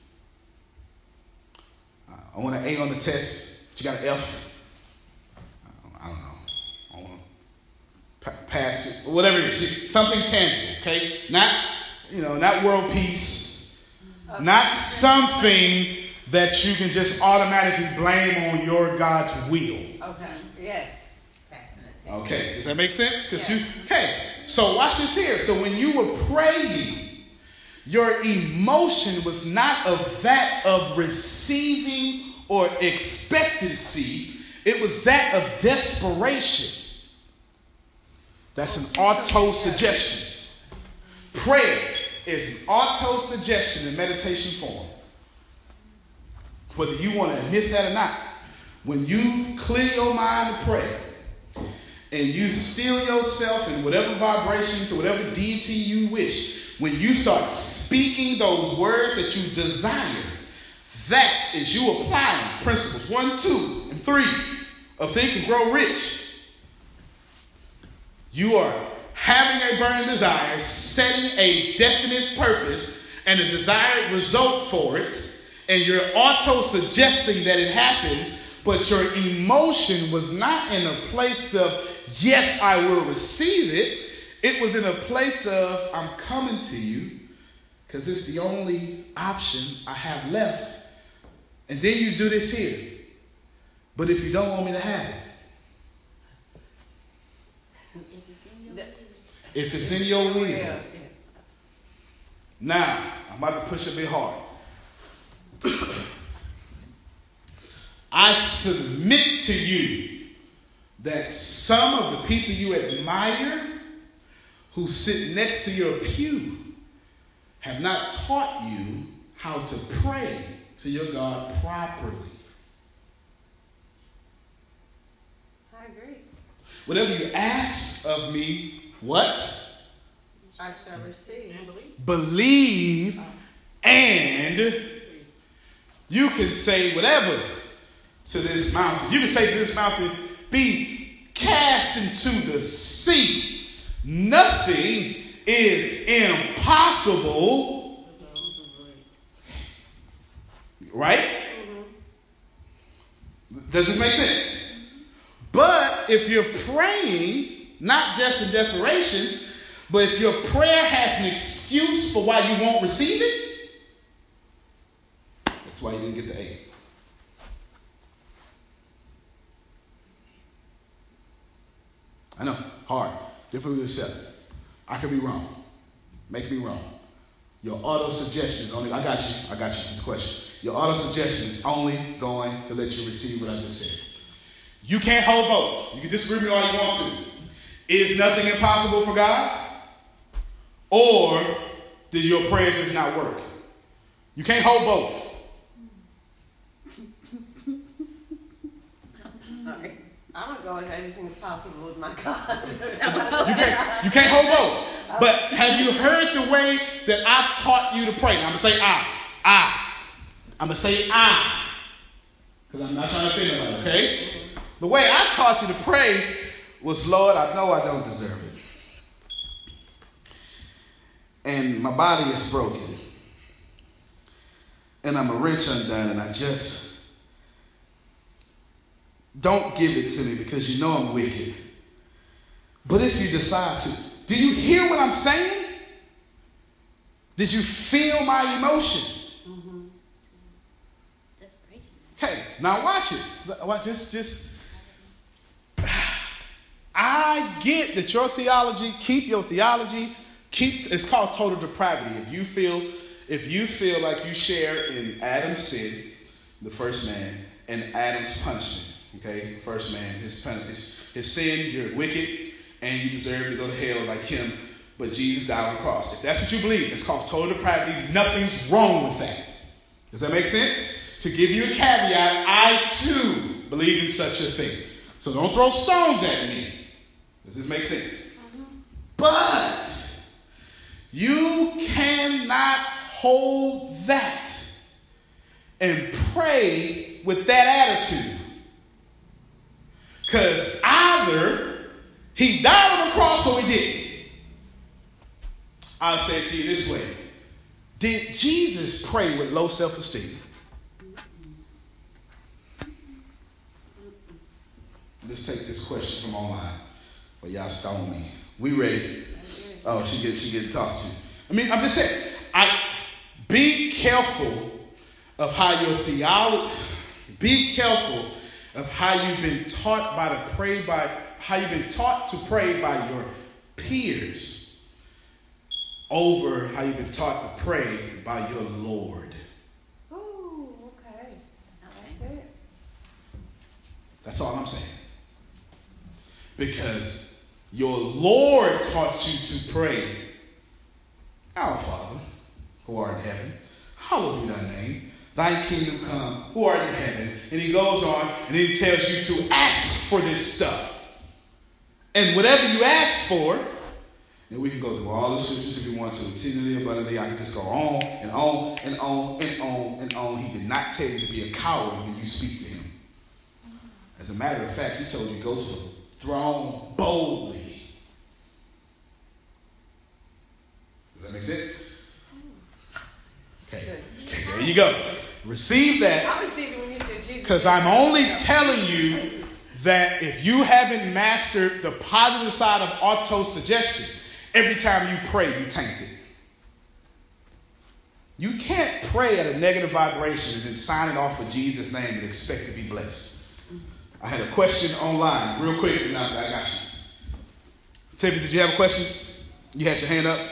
I want an A on the test, but you got an F. I don't know. I want to pass it, whatever it is, something tangible, okay? Not world peace, not something that you can just automatically blame on your God's will. Okay. Yes. Okay, does that make sense? So watch this here. So when you were praying, your emotion was not of that of receiving or expectancy. It was that of desperation. That's an auto-suggestion. Prayer is an auto-suggestion in meditation form. Whether you want to admit that or not, when you clear your mind to pray, and you still yourself in whatever vibration to whatever deity you wish, when you start speaking those words that you desire, that is you applying principles 1, 2, and 3 of Think and Grow Rich. You are having a burning desire, setting a definite purpose and a desired result for it, and you're auto-suggesting that it happens, but your emotion was not in a place of, yes, I will receive it. It was in a place of, I'm coming to you because it's the only option I have left. And then you do this here. But if you don't want me to have it, if it's in your will. Now, I'm about to push a bit hard. I submit to you that some of the people you admire who sit next to your pew have not taught you how to pray to your God properly. I agree. Whatever you ask of me, what? I shall receive. And believe, and you can say whatever to this mountain. You can say to this mountain, be cast into the sea. Nothing is impossible. Right? Does this make sense? But if you're praying, not just in desperation, but if your prayer has an excuse for why you won't receive it, that's why you didn't get the A. I know, hard, difficult to accept. I could be wrong. Make me wrong. Your auto-suggestion is only, I got you with the question. Your auto-suggestion is only going to let you receive what I just said. You can't hold both. You can disagree with me all you want to. Is nothing impossible for God? Or did your prayers just not work? You can't hold both. sorry. I'm going to go ahead. Anything is possible with my God. You can't hold both. But have you heard the way that I taught you to pray? Now, I'm going to say I. I'm going to say I. Because I'm not trying to offend anybody, okay? The way I taught you to pray was, Lord, I know I don't deserve it. And my body is broken. And I'm a wrench undone, and I just don't give it to me because you know I'm wicked. But if you decide to, do you hear what I'm saying? Did you feel my emotion? Mm-hmm. Desperation. Okay, now watch it. Watch this. I get that your theology, keep your theology, it's called total depravity. If you feel like you share in Adam's sin, the first man, and Adam's punishment, okay, the first man, his sin, you're wicked, and you deserve to go to hell like him, but Jesus died on the cross. If that's what you believe, it's called total depravity. Nothing's wrong with that. Does that make sense? To give you a caveat, I too believe in such a thing. So don't throw stones at me. Does this make sense? But you cannot hold that and pray with that attitude. Because either he died on the cross or he didn't. I'll say it to you this way. Did Jesus pray with low self-esteem? Let's take this question from online. But y'all stone me. We ready? Oh, she get talked to. I mean, I'm just saying. Be careful of how your theology. Be careful of how you've been taught how you've been taught to pray by your peers over how you've been taught to pray by your Lord. Ooh, okay. That's it. That's all I'm saying. Because your Lord taught you to pray, Our Father, who art in heaven, hallowed be thy name. Thy kingdom come, who art in heaven. And he goes on and he tells you to ask for this stuff. And whatever you ask for, and we can go through all the scriptures if we want to, exceedingly abundantly. I can just go on and on and on and on and on. He did not tell you to be a coward when you speak to him. As a matter of fact, he told you to go to the throne boldly. Does that make sense? Okay, there you go. Receive that. I received it when you said Jesus. Because I'm only telling you that if you haven't mastered the positive side of auto-suggestion, every time you pray, you taint it. You can't pray at a negative vibration and then sign it off with Jesus' name and expect to be blessed. I had a question online, real quick, and I got you. Tiffany, did you have a question? You had your hand up?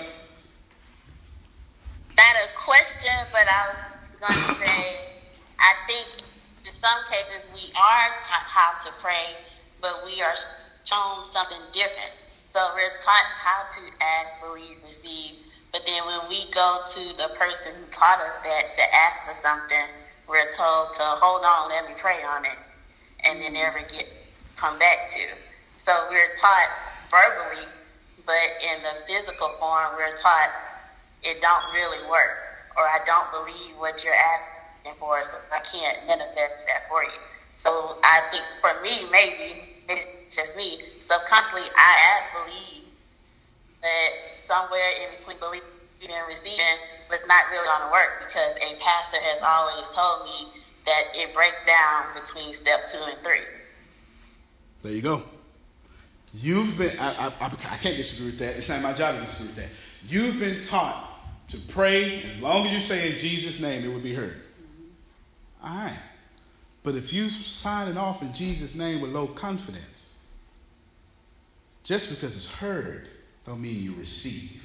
Not a question, but I was going to say, I think in some cases we are taught how to pray, but we are shown something different. So we're taught how to ask, believe, receive. But then when we go to the person who taught us that to ask for something, we're told to hold on, let me pray on it, and then never come back to. So we're taught verbally, but in the physical form, we're taught it don't really work, or I don't believe what you're asking for, so I can't manifest that for you. So I think for me, maybe it's just me, subconsciously I ask, believe, that somewhere in between believing and receiving was not really going to work, because a pastor has always told me that it breaks down between step 2 and 3. There you go. You've been, I can't disagree with that. It's not my job to disagree with that. You've been taught to pray, and as long as you say in Jesus' name, it will be heard. All right. But if you sign it off in Jesus' name with low confidence, just because it's heard don't mean you receive.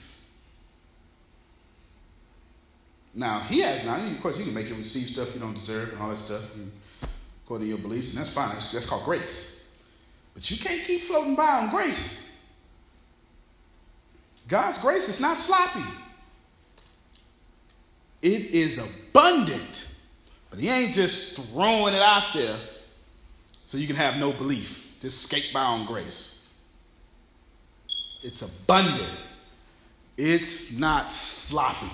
Now, of course, he can make you receive stuff you don't deserve and all that stuff according to your beliefs, and that's fine. That's called grace. But you can't keep floating by on grace. God's grace is not sloppy. It is abundant. But he ain't just throwing it out there so you can have no belief. Just skate by on grace. It's abundant. It's not sloppy.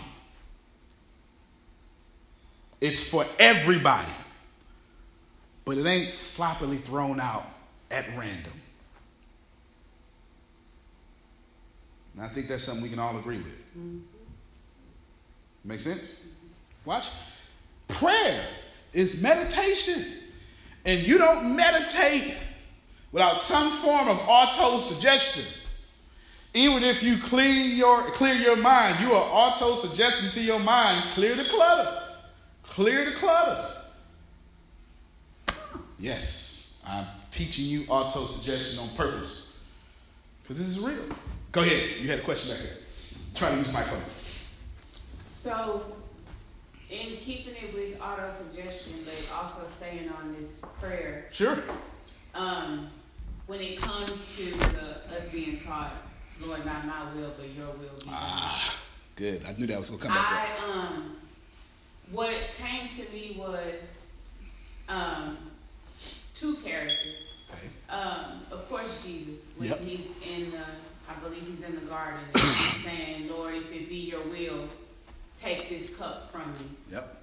It's for everybody. But it ain't sloppily thrown out at random. And I think that's something we can all agree with. Mm-hmm. Make sense? Watch. Prayer is meditation. And you don't meditate without some form of auto-suggestion. Even if you clear your mind, you are auto-suggesting to your mind, clear the clutter. Clear the clutter. Yes, I'm teaching you auto-suggestion on purpose. Because this is real. Go ahead. You had a question back here. Try to use my phone. So, in keeping it with auto-suggestion, but also staying on this prayer. Sure. When it comes to us being taught, Lord, not my will, but your will be done. Good. I knew that was going to come back up. What came to me was two characters. Okay. Of course, Jesus, when Yep. he's I believe he's in the garden, and he's saying, Lord, if it be your will, take this cup from me. Yep.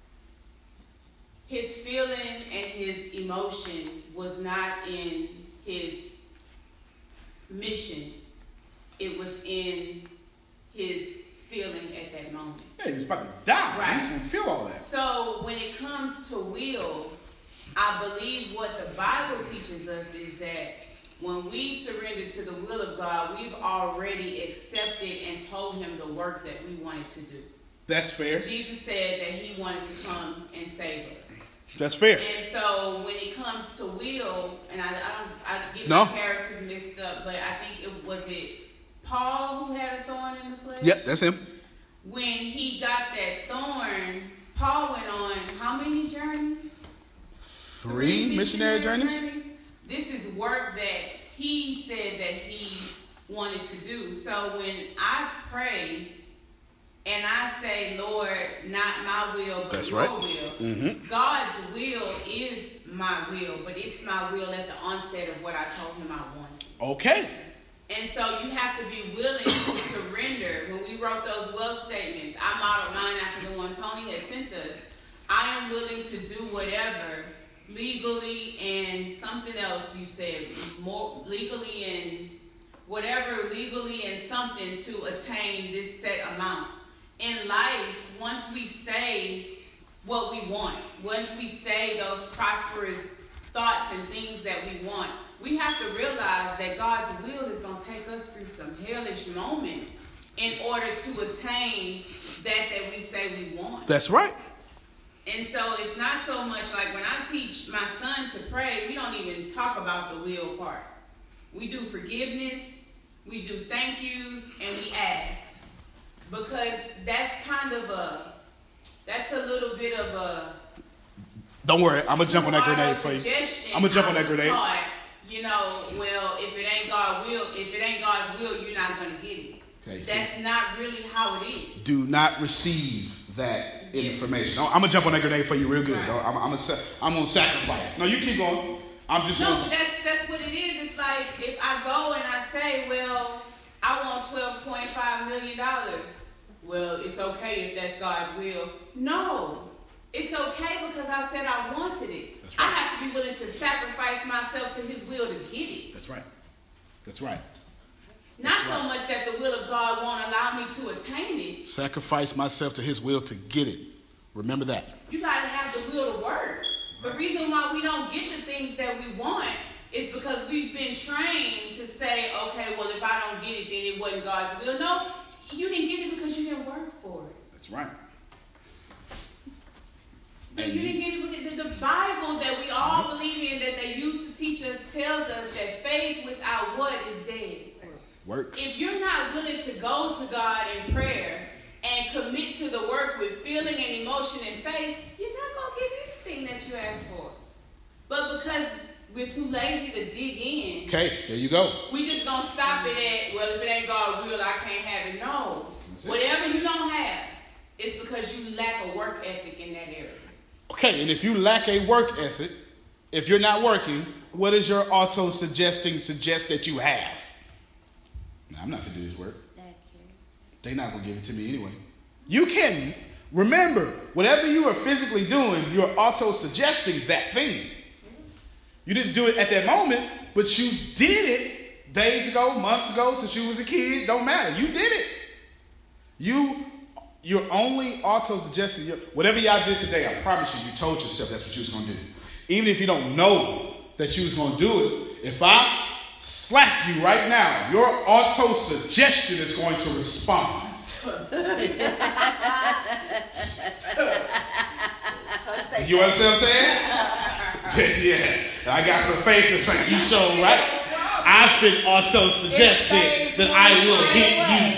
His feeling and his emotion was not in his mission. It was in his feeling at that moment. Yeah, he was about to die. Right. He was going to feel all that. So when it comes to will, I believe what the Bible teaches us is that when we surrender to the will of God, we've already accepted and told him the work that we wanted to do. That's fair. Jesus said that he wanted to come and save us. That's fair. And so when it comes to will, and I get No. my characters mixed up, but I think it was Paul who had a thorn in the flesh? Yep, that's him. When he got that thorn, Paul went on how many journeys? 3 missionary journeys. This is work that he said that he wanted to do. So when I pray and I say, Lord, not my will, but That's your right. will, Mm-hmm. God's will is my will, but it's my will at the onset of what I told him I wanted. Okay. And so you have to be willing to surrender. When we wrote those will statements, I modeled mine after the one Tony had sent us. I am willing to do whatever legally and something else you said, more legally and whatever legally and something to attain this set amount. In life, once we say what we want, once we say those prosperous thoughts and things that we want, we have to realize that God's will is going to take us through some hellish moments in order to attain that we say we want. That's right. And so it's not so much like when I teach my son to pray, we don't even talk about the will part. We do forgiveness, we do thank yous, and we ask. Because that's that's a little bit of a... Don't worry, I'm going to jump on that grenade for you. I'm going to jump on that grenade. Taught, well, if it ain't God's will, you're not going to get it. Okay, that's not really how it is. Do not receive that information. I'm going to jump on that grenade for you real good. Right. I'm going to sacrifice. No, you keep going. That's what it is. It's like if I go and I say, well, I want $12.5 million. Well, it's okay if that's God's will. No, it's okay because I said I wanted it. That's right. I have to be willing to sacrifice myself to his will to get it. That's right. That's right. Not so much that the will of God won't allow me to attain it. Sacrifice myself to his will to get it. Remember that. You got to have the will to work. The reason why we don't get the things that we want is because we've been trained to say, okay, well, if I don't get it, then it wasn't God's will. No, you didn't get it because you didn't work for it. That's right. You didn't get it because the Bible that we all believe in, that they used to teach us, tells us that faith without what is dead. Works. If you're not willing to go to God in prayer and commit to the work with feeling and emotion and faith, you're not going to get anything that you ask for. But because we're too lazy to dig in, Okay, there you go. we just going to stop it at, well, if it ain't God's will, I can't have it. No. Whatever you don't have, it's because you lack a work ethic in that area. Okay, and if you lack a work ethic, if you're not working, what does your auto-suggesting suggest that you have? Now, I'm not going to do this work. They're not going to give it to me anyway. You can remember, whatever you are physically doing, you're auto-suggesting that thing. You didn't do it at that moment, but you did it days ago, months ago, since you was a kid. Don't matter. You did it. You're only auto-suggesting. Whatever y'all did today, I promise you, you told yourself that's what you was going to do. Even if you don't know that you was going to do it, if I slap you right now, your auto-suggestion is going to respond. You understand what I'm saying? Yeah. I got some faces like, you sure right? I've been auto-suggested that I will hit you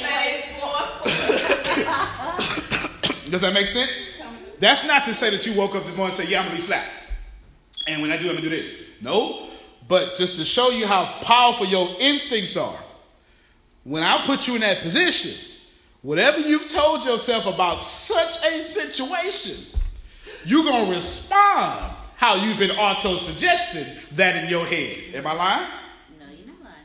back. Does that make sense? That's not to say that you woke up this morning and say, yeah, I'm going to be slapped. And when I do, I'm going to do this. No. But just to show you how powerful your instincts are. When I put you in that position, whatever you've told yourself about such a situation, you're going to respond how you've been auto-suggested that in your head. Am I lying? No, you're not lying.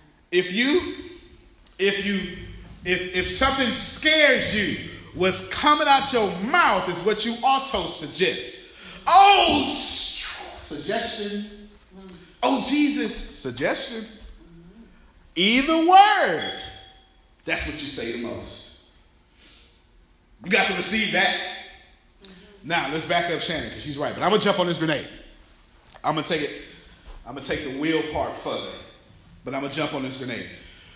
If something scares you, what's coming out your mouth is what you auto-suggest. Oh, suggestion. Oh, Jesus, suggestion. Either word, that's what you say the most. You got to receive that. Now, let's back up Shannon, because she's right. But I'm going to jump on this grenade. I'm going to take the will part further. But I'm going to jump on this grenade.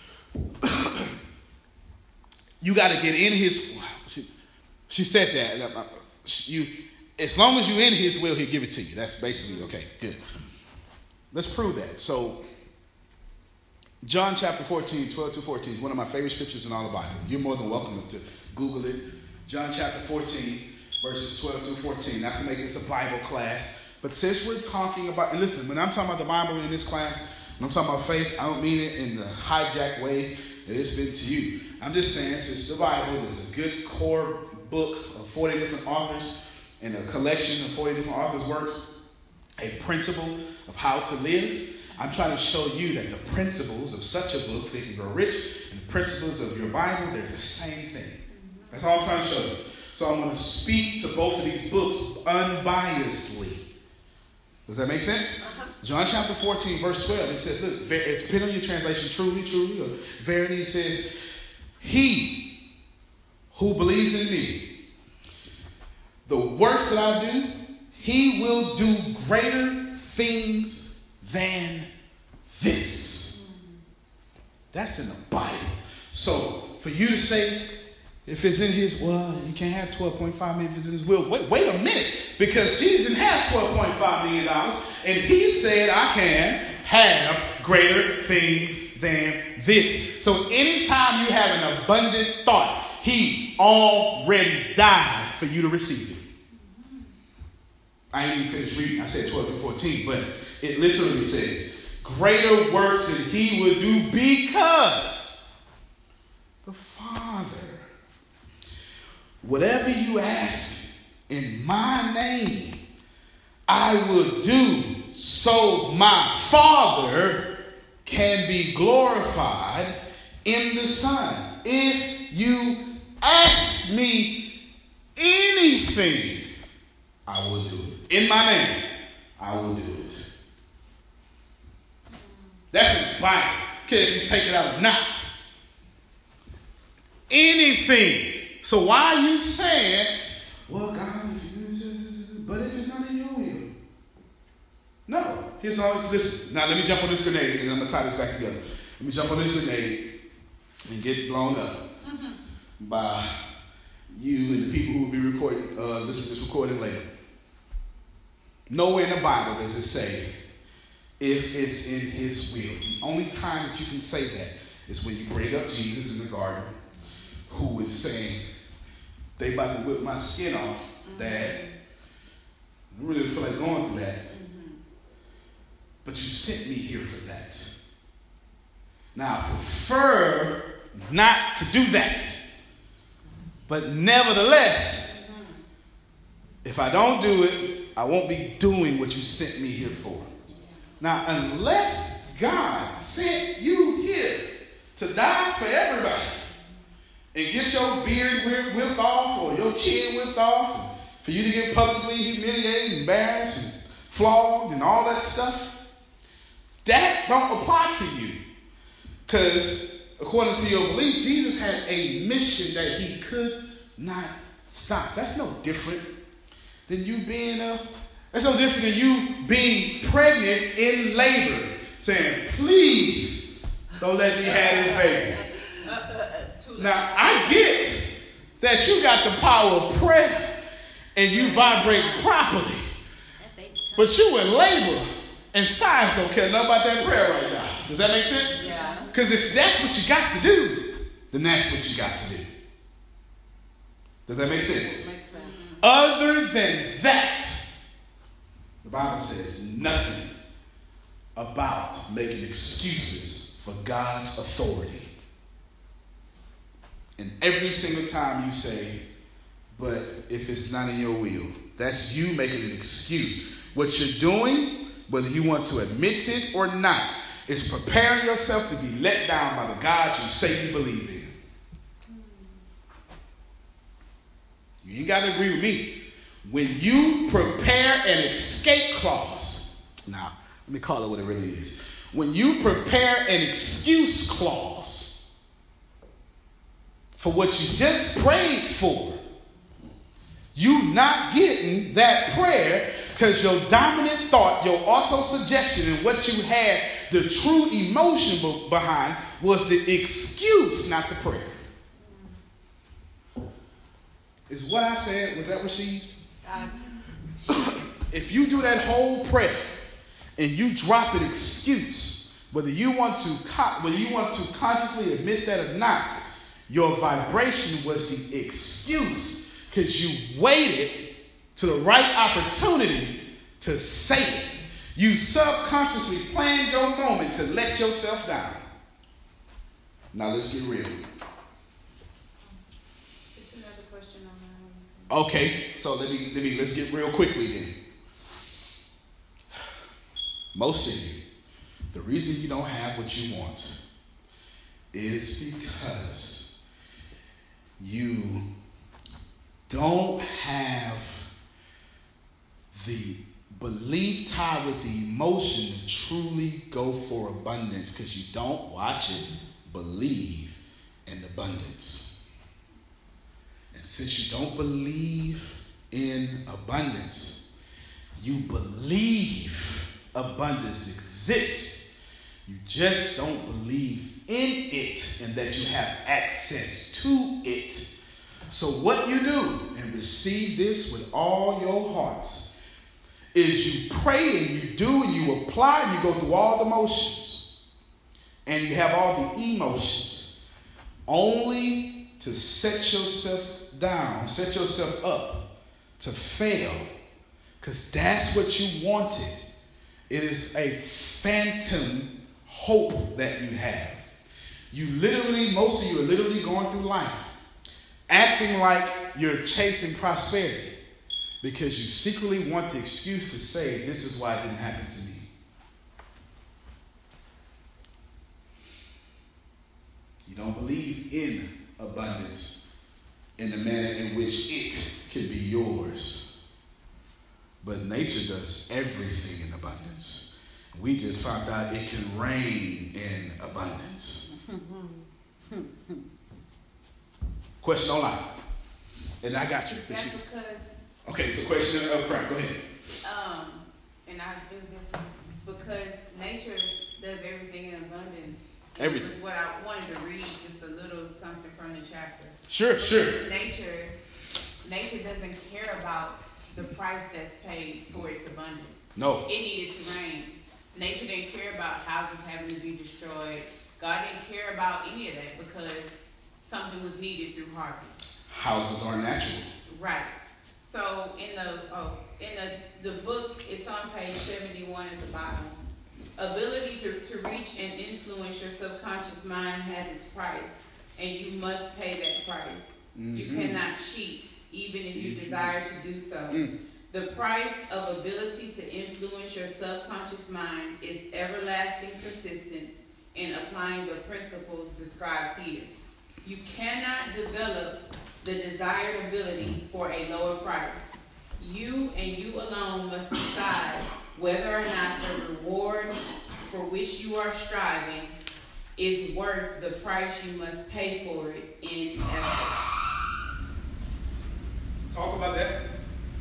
You got to get in his... She said that. As long as you're in his will, he'll give it to you. That's basically, okay, good. Let's prove that. So, John chapter 14, 12 to 14 is one of my favorite scriptures in all the Bible. You're more than welcome to Google it. John chapter 14, verses 12 to 14. Not to make this a Bible class, but since we're talking about, and listen, when I'm talking about the Bible in this class, when I'm talking about faith, I don't mean it in the hijack way that it's been to you. I'm just saying, since the Bible is a good core book of 40 different authors and a collection of 40 different authors' works, a principle of how to live, I'm trying to show you that the principles of such a book, Think and Grow Rich, and the principles of your Bible, they're the same thing. That's all I'm trying to show you. So I'm going to speak to both of these books unbiasedly. Does that make sense? John chapter 14, verse 12, it says, look, it's depending on your translation, truly, or verily, it says, he who believes in me, the works that I do, he will do greater things than this. That's in the Bible. So for you to say, if it's in his, well, you can't have 12.5 million if it's in his will. Wait a minute. Because Jesus didn't have $12.5 million. And he said, I can have greater things than this. So anytime you have an abundant thought, he already died for you to receive it. I ain't even finished reading. I said 12 to 14, but it literally says, greater works than he will do because the Father, whatever you ask in my name, I will do so my Father can be glorified in the Son. If you ask me anything, I will do it. In my name, I will do it. That's in the Bible. Okay, if you take it out or not. Anything. So why are you saying, well, God, but if it's not in your will? No. Here's all it's listen. Now let me jump on this grenade and I'm going to tie this back together. Let me jump on this grenade and get blown up by you and the people who will be recording, listen to this recording later. Nowhere in the Bible does it say, if it's in his will. The only time that you can say that is when you bring up Jesus in the garden, who is saying, they about to whip my skin off, Dad. I really feel like going through that. But you sent me here for that. Now, I prefer not to do that. But nevertheless, if I don't do it, I won't be doing what you sent me here for. Now, unless God sent you here to die for everybody and get your beard whipped off or your chin whipped off, for you to get publicly humiliated, embarrassed, and flogged and all that stuff, that don't apply to you. Because according to your beliefs, Jesus had a mission that he could not stop. That's no different than you being that's no different than you being pregnant in labor. saying, please don't let me have this baby. Now, I get that you got the power of prayer and you vibrate properly. But you in labor and science don't care nothing about that prayer right now. Does that make sense? Yeah. Because if that's what you got to do, then that's what you got to do. Does that make sense? Makes sense. Other than that, the Bible says nothing about making excuses for God's authority. And every single time you say, but if it's not in your will, that's you making an excuse. What you're doing, whether you want to admit it or not, is preparing yourself to be let down by the God you say you believe in. You ain't got to agree with me. When you prepare an escape clause, now, let me call it what it really is. When you prepare an excuse clause for what you just prayed for, you not getting that prayer because your dominant thought, your auto-suggestion, and what you had, the true emotion behind was the excuse, not the prayer. Is what I said, was that received? If you do that whole prayer and you drop an excuse, whether you want to consciously admit that or not, your vibration was the excuse because you waited to the right opportunity to say it. You subconsciously planned your moment to let yourself down. Now let's get real. It's another question on my own. Okay, so let's get real quickly then. Most of you, the reason you don't have what you want is because you don't have the belief tied with the emotion to truly go for abundance, because you don't watch it, believe in abundance. And since you don't believe in abundance, you believe abundance exists. You just don't believe in it and that you have access to it. So what you do, and receive this with all your hearts, is you pray and you do and you apply and you go through all the motions and you have all the emotions only to set yourself down, set yourself up to fail, because that's what you wanted. It is a phantom hope that you have. Most of you are literally going through life acting like you're chasing prosperity because you secretly want the excuse to say, this is why it didn't happen to me. You don't believe in abundance in the manner in which it can be yours. But nature does everything in abundance. We just found out it can rain in abundance. Question online. And I got you. That's because, Okay, so question up front. Go ahead. and I do this because nature does everything in abundance. Everything. This is what I wanted to read, just a little something from the chapter. Sure. Nature doesn't care about the price that's paid for its abundance. No. It needed to rain. Nature didn't care about houses having to be destroyed. God didn't care about any of that because something was needed through harvest. Houses are natural. Right. So in the book, it's on page 71 at the bottom. Ability to reach and influence your subconscious mind has its price, and you must pay that price. Mm-hmm. You cannot cheat, even if you desire to do so. The price of ability to influence your subconscious mind is everlasting persistence in applying the principles described here. You cannot develop the desired ability for a lower price. You and you alone must decide whether or not the reward for which you are striving is worth the price you must pay for it in effort. Talk about that.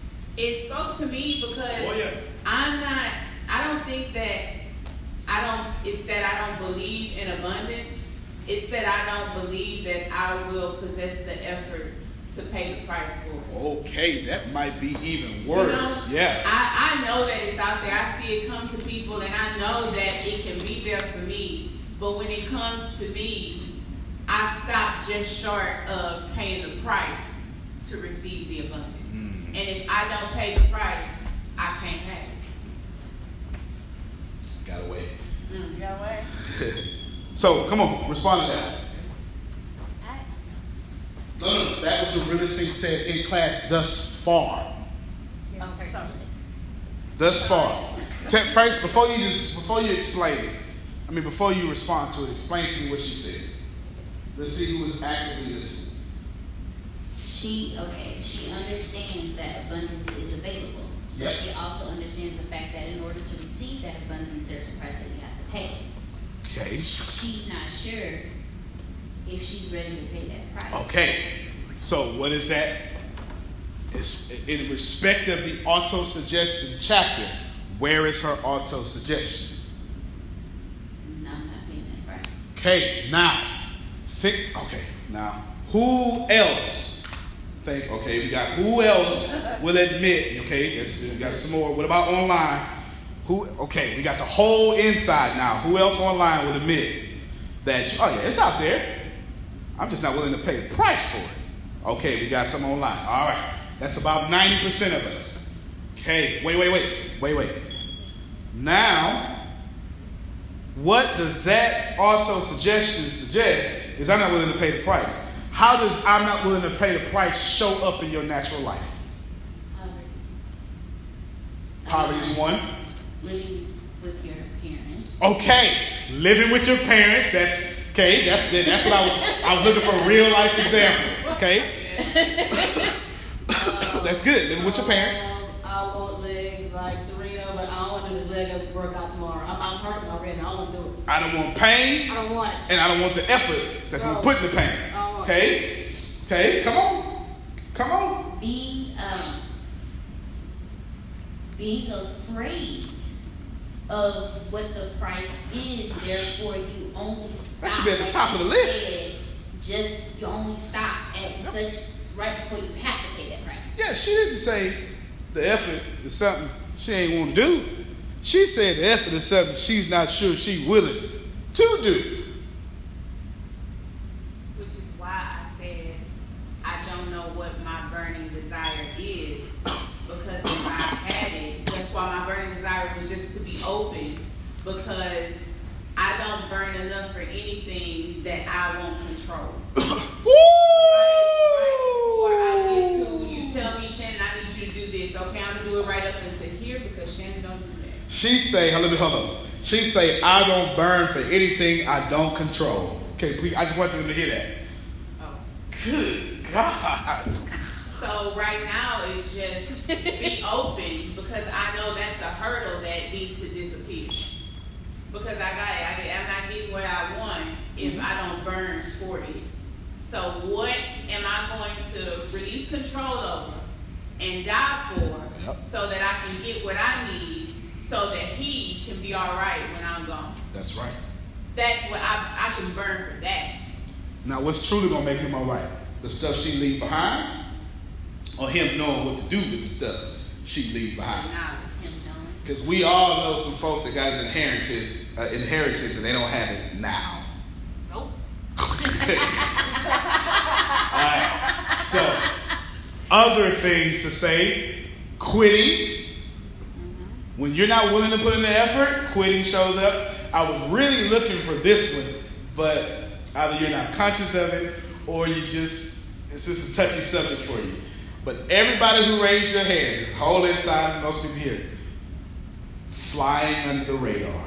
It spoke to me because Oh, yeah. I don't that I don't believe in abundance. It's that I don't believe that I will possess the effort to pay the price for it. Okay, that might be even worse. You know, yeah. I know that it's out there. I see it come to people, and I know that it can be there for me. But when it comes to me, I stop just short of paying the price to receive the abundance. And if I don't pay the price, I can't have it. Got away. You got away? So, come on, respond to that. No, that was a realist thing said in class thus far. Okay. Thus far. First, before you explain it, before you respond to it, explain to me what she said. Let's see who is actively listening. She understands that abundance is available. Yep. But she also understands the fact that in order to receive that abundance, there's a price that you have to pay. Okay. She's not sure if she's ready to pay that price. Okay. So what is that? It's in respect of the auto-suggestion chapter, where is her auto-suggestion? No, I'm not paying that price. Okay, now, who else think, okay, we got who else will admit, okay, we got some more. What about online? We got the whole inside now. Who else online would admit that, it's out there. I'm just not willing to pay the price for it. Okay, we got some online. All right, that's about 90% of us. Okay, wait. Now, what does that auto-suggestion suggest is I'm not willing to pay the price. How does I'm not willing to pay the price show up in your natural life? Poverty is one. Living with your parents. Okay, living with your parents. That's okay. That's what I was looking for real life examples. Okay, that's good. Living with your parents. I want legs like Serena, but I don't want to do this leg up workout tomorrow. I'm hurting already. I don't want to do it. I don't want pain. I don't want it. And I don't want the effort that's going to put in the pain. Okay, come on. Being afraid of what the price is, therefore you only stop. That should be at the top of the list. You only stop at such right before you have to pay that price. Yeah, she didn't say the effort is something she ain't want to do. She said the effort is something she's not sure she's willing to do. Which is why I said I don't know what my burning desire is. Because if I had it, that's why my burning desire was just to be open. Because I don't burn enough for anything that I won't control. You tell me, Shannon, I need you to do this. Okay, I'm gonna do it right up until here because Shannon don't do that. She say, hold on. She say, I don't burn for anything I don't control. Okay, please, I just want them to hear that. Oh. Good God. So right now it's just be open because I know that's a hurdle that needs to disappear. Because I got it. I'm not getting what I want if I don't burn for it. So what am I going to release control over and die for so that I can get what I need so that he can be all right when I'm gone? That's right. That's what I can burn for that. Now what's truly going to make him all right? The stuff she leave behind or him knowing what to do with the stuff she leave behind? Because we all know some folk that got an inheritance and they don't have it now. So? Alright. So, other things to say, quitting. When you're not willing to put in the effort, quitting shows up. I was really looking for this one, but either you're not conscious of it or it's just a touchy subject for you. But everybody who raised your hand, this whole inside, most people here, flying under the radar.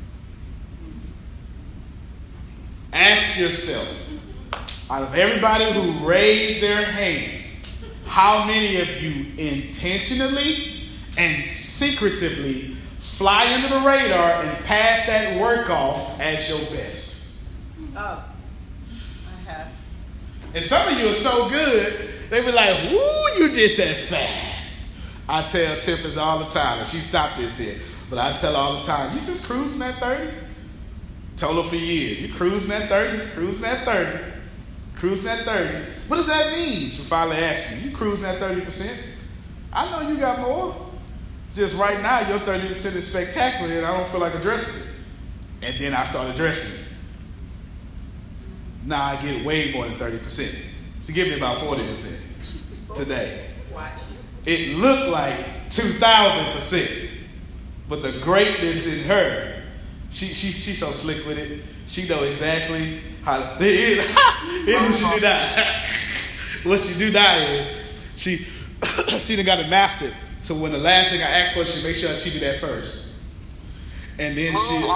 Ask yourself, out of everybody who raised their hands, how many of you intentionally and secretively fly under the radar and pass that work off as your best? Oh, I have. And some of you are so good, they be like, woo, you did that fast. I tell Tiffany all the time, and she stopped this here, but I tell her all the time, you just cruising at 30? Told her for years, you cruising at 30, cruising at 30, cruising at 30. What does that mean? She finally asked me, you cruising at 30%? I know you got more. Just right now, your 30% is spectacular, and I don't feel like addressing it. And then I start addressing it. Now I get way more than 30%. She gave me about 40% today. Watch It looked like 2,000%. But the greatness in her, she's so slick with it. She know exactly how. Here's what she do now. What she do now is she done got it mastered. So when the last thing I ask for, she make sure she do that first. And then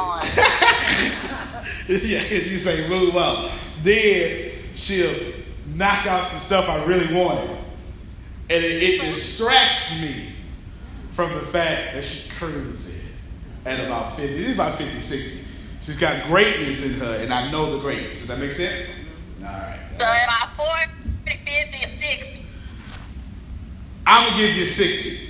yeah, you say move on. Then she'll knock out some stuff I really wanted. And it distracts me from the fact that she cruising at about 50. It's about 50, 60. She's got greatness in her, and I know the greatness. Does that make sense? All right. So about 40, 50, and 60. I'm going to give you 60.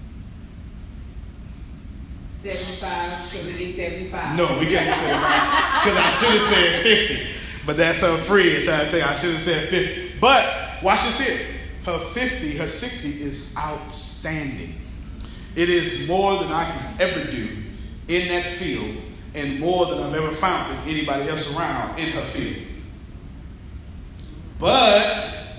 75, because it is 75. No, we can't say 75. Because I should have said 50. But that's her friend trying to tell you I should have said 50. But watch this here. Her 50, her 60 is outstanding. It is more than I can ever do in that field, and more than I've ever found with anybody else around in her field. But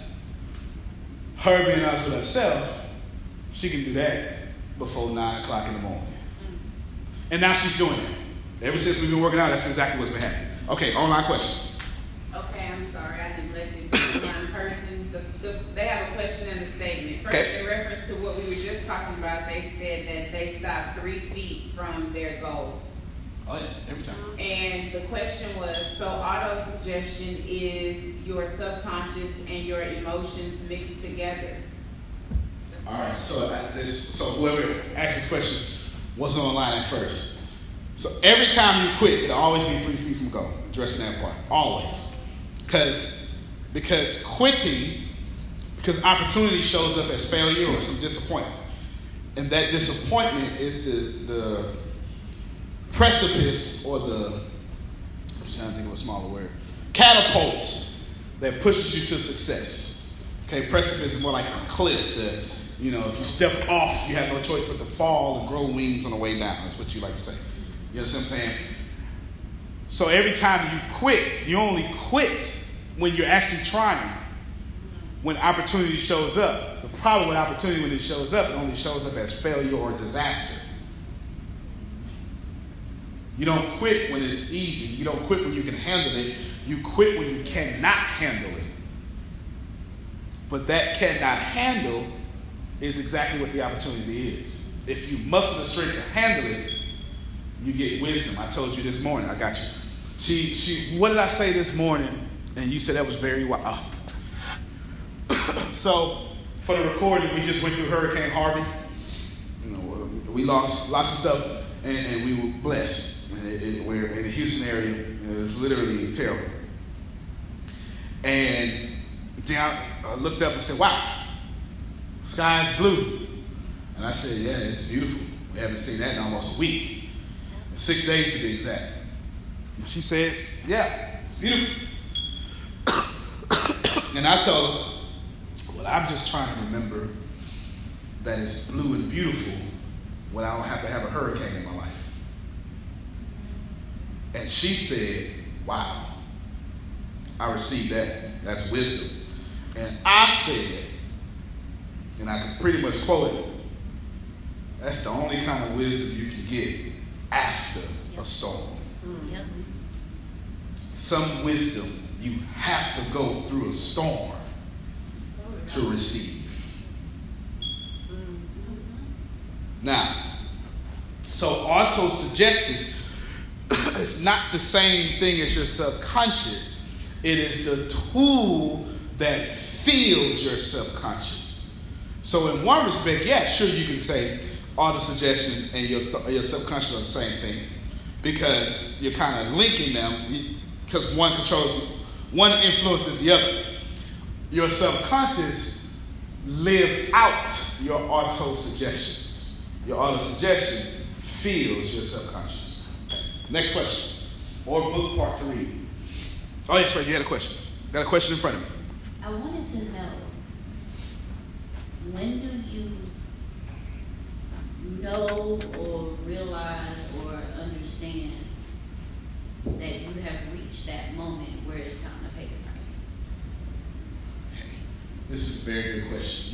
her being honest with herself, she can do that before 9 o'clock in the morning. And now she's doing it. Ever since we've been working out, that's exactly what's been happening. Okay, online question. Okay, I'm sorry, I neglected one person. They have a question and a statement. First, Okay. in reference to what we were just talking about, they said that they stopped 3 feet from their goal. Oh yeah, every time. And the question was, so auto-suggestion is your subconscious and your emotions mixed together. All right, so whoever asked this question wasn't online at first. So every time you quit, it'll always be 3 feet from goal. Addressing that part, always, because quitting, because opportunity shows up as failure or some disappointment, and that disappointment is the precipice or I'm trying to think of a smaller word, catapult that pushes you to success. Okay, precipice is more like a cliff that, you know, if you step off, you have no choice but to fall and grow wings on the way down. That's what you like to say. You understand what I'm saying? So every time you quit, you only quit when you're actually trying, when opportunity shows up. The problem with opportunity when it shows up, it only shows up as failure or disaster. You don't quit when it's easy. You don't quit when you can handle it. You quit when you cannot handle it. But that cannot handle is exactly what the opportunity is. If you muster the strength to handle it, you get wisdom. I told you this morning. I got you. What did I say this morning? And you said that was very wild. So, for the recording, we just went through Hurricane Harvey. You know, we lost lots of stuff, and we were blessed. We're in the Houston area. It was literally terrible. And then I looked up and said, wow, sky's blue. And I said, yeah, it's beautiful. We haven't seen that in almost a week. 6 days to be exact. And she says, yeah, it's beautiful. And I told her, well, I'm just trying to remember that it's blue and beautiful when I don't have to have a hurricane in my life. And she said, wow, I received that. That's wisdom. And I said, and I can pretty much quote it, that's the only kind of wisdom you can get after a storm. Yep. Some wisdom you have to go through a storm to receive. Now, so auto-suggestion is not the same thing as your subconscious. It is the tool that feeds your subconscious. So in one respect, yeah, sure, you can say auto-suggestion and your subconscious are the same thing, because you're kind of linking them, because one influences the other. Your subconscious lives out your auto-suggestions. Your auto-suggestion feels your subconscious. Okay. Next question. or book part to read. Oh, yes, right. You had a question. Got a question in front of me. I wanted to know, when do you know or realize or understand that you have reached that moment where it's time to pay the price? Okay. This is a very good question.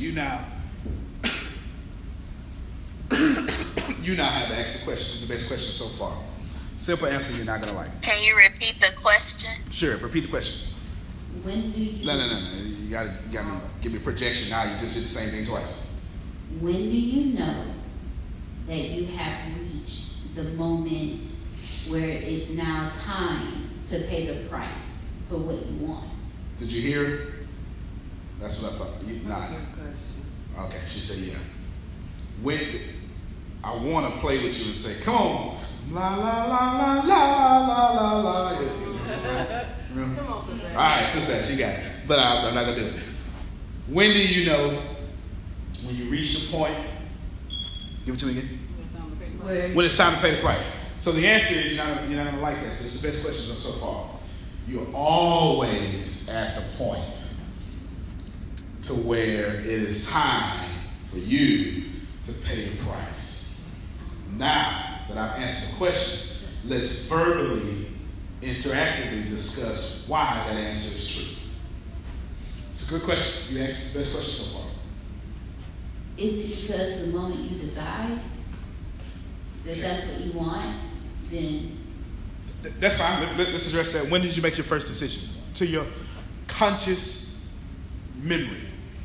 You now have asked the question, the best question so far. Simple answer you're not going to like. Can you repeat the question? Sure, repeat the question. When do you? No. You got to give me a projection now. You just did the same thing twice. When do you know that you have reached the moment where it's now time to pay the price for what you want? Did you hear? That's what I thought. You nodded. Okay, she said yeah. When I want to play with you and say, come on, la la la la la la la la. Come on, sister. All right, sister, she got it. But I'm not gonna do it. When do you know when you reach the point? Give it to me again. When it's time to pay the price. So the answer is you're not gonna like this, but it's the best question so far. You're always at the point to where it is time for you to pay the price. Now that I've answered the question, let's verbally, interactively discuss why that answer is true. It's a good question. You asked the best question so far. Is it because the moment you decide that that's what you want, then? That's fine. Let's address that. When did you make your first decision? To your conscious memory.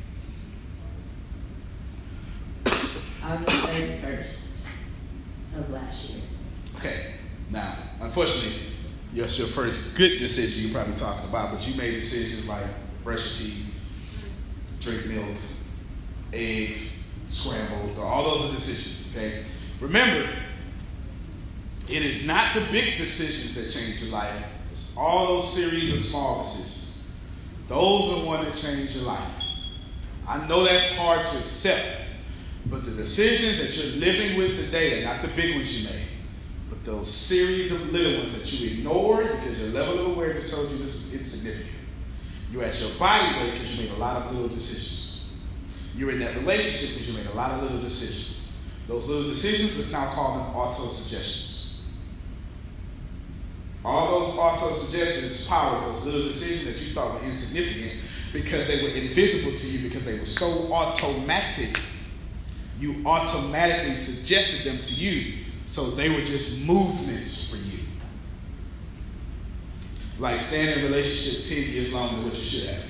August 31st of last year. Okay. Now, unfortunately, that's your first good decision you're probably talking about, but you made decisions like brush your teeth, drink milk, eggs, scrambled, all those are decisions, okay? Remember, it is not the big decisions that change your life. It's all those series of small decisions. Those are the ones that change your life. I know that's hard to accept, but the decisions that you're living with today are not the big ones you made, but those series of little ones that you ignored because your level of awareness told you this is insignificant. You're at your body weight because you made a lot of little decisions. You're in that relationship because you made a lot of little decisions. Those little decisions, let's now call them auto-suggestions. All those auto-suggestions power those little decisions that you thought were insignificant because they were invisible to you because they were so automatic. You automatically suggested them to you, so they were just movements for you. Like staying in a relationship 10 years longer than what you should have.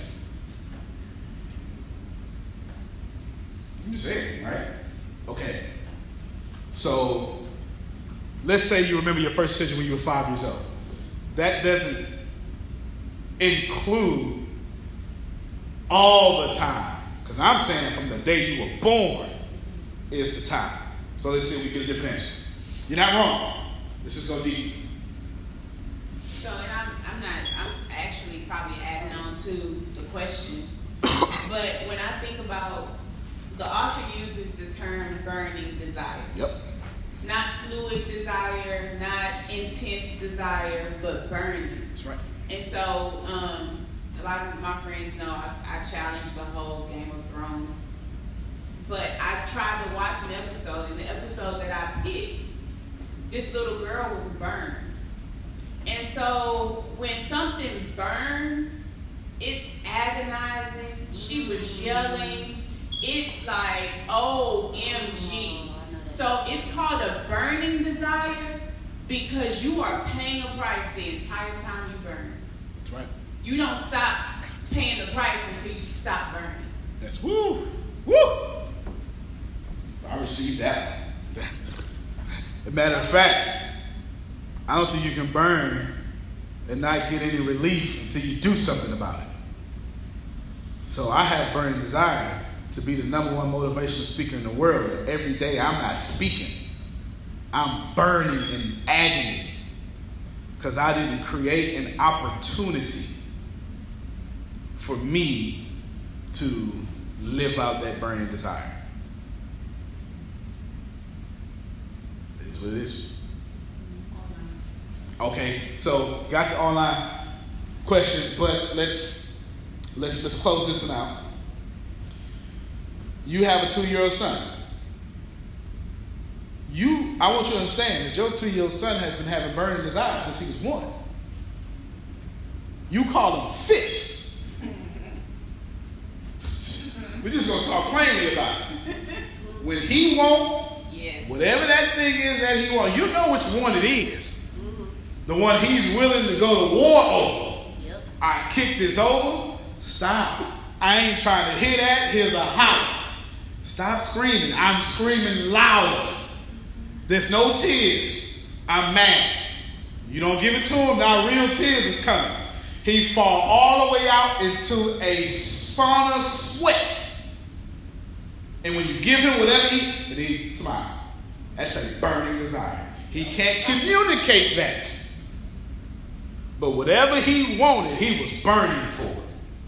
I'm just saying, right? Okay. So, let's say you remember your first decision when you were 5 years old. That doesn't include all the time. Because I'm saying from the day you were born is the time. So let's see if we get a different answer. You're not wrong. Let's just go deep. So, and I'm actually probably adding on to the question. But when I think about, the author uses the term burning desire. Yep. Not fluid desire, not intense desire, but burning. That's right. And so, a lot of my friends know I challenge the whole Game of Thrones. But I tried to watch an episode, and the episode that I picked, this little girl was burned. And so, when something burns, it's agonizing. She was yelling. It's like, OMG. So it's called a burning desire because you are paying a price the entire time you burn. That's right. You don't stop paying the price until you stop burning. That's woo. Woo. I received that. As a matter of fact, I don't think you can burn and not get any relief until you do something about it. So I have burning desire to be the number one motivational speaker in the world. And every day I'm not speaking. I'm burning in agony because I didn't create an opportunity for me to live out that burning desire. It is what it is. Okay, so got the online question, but let's close this one out. You have a 2-year-old son. I want you to understand that your 2-year-old son has been having burning desires since he was 1. You call them fits. We're just going to talk plainly about it. When he wants, whatever that thing is that he wants, you know which one it is. The one he's willing to go to war over. Yep. I kick this over. Stop. I ain't trying to hear that. Here's a holler. Stop screaming. I'm screaming louder. There's no tears. I'm mad. You don't give it to him, now real tears is coming. He fall all the way out into a sauna sweat. And when you give him whatever he smile. That's a burning desire. He can't communicate that. But whatever he wanted, he was burning for it.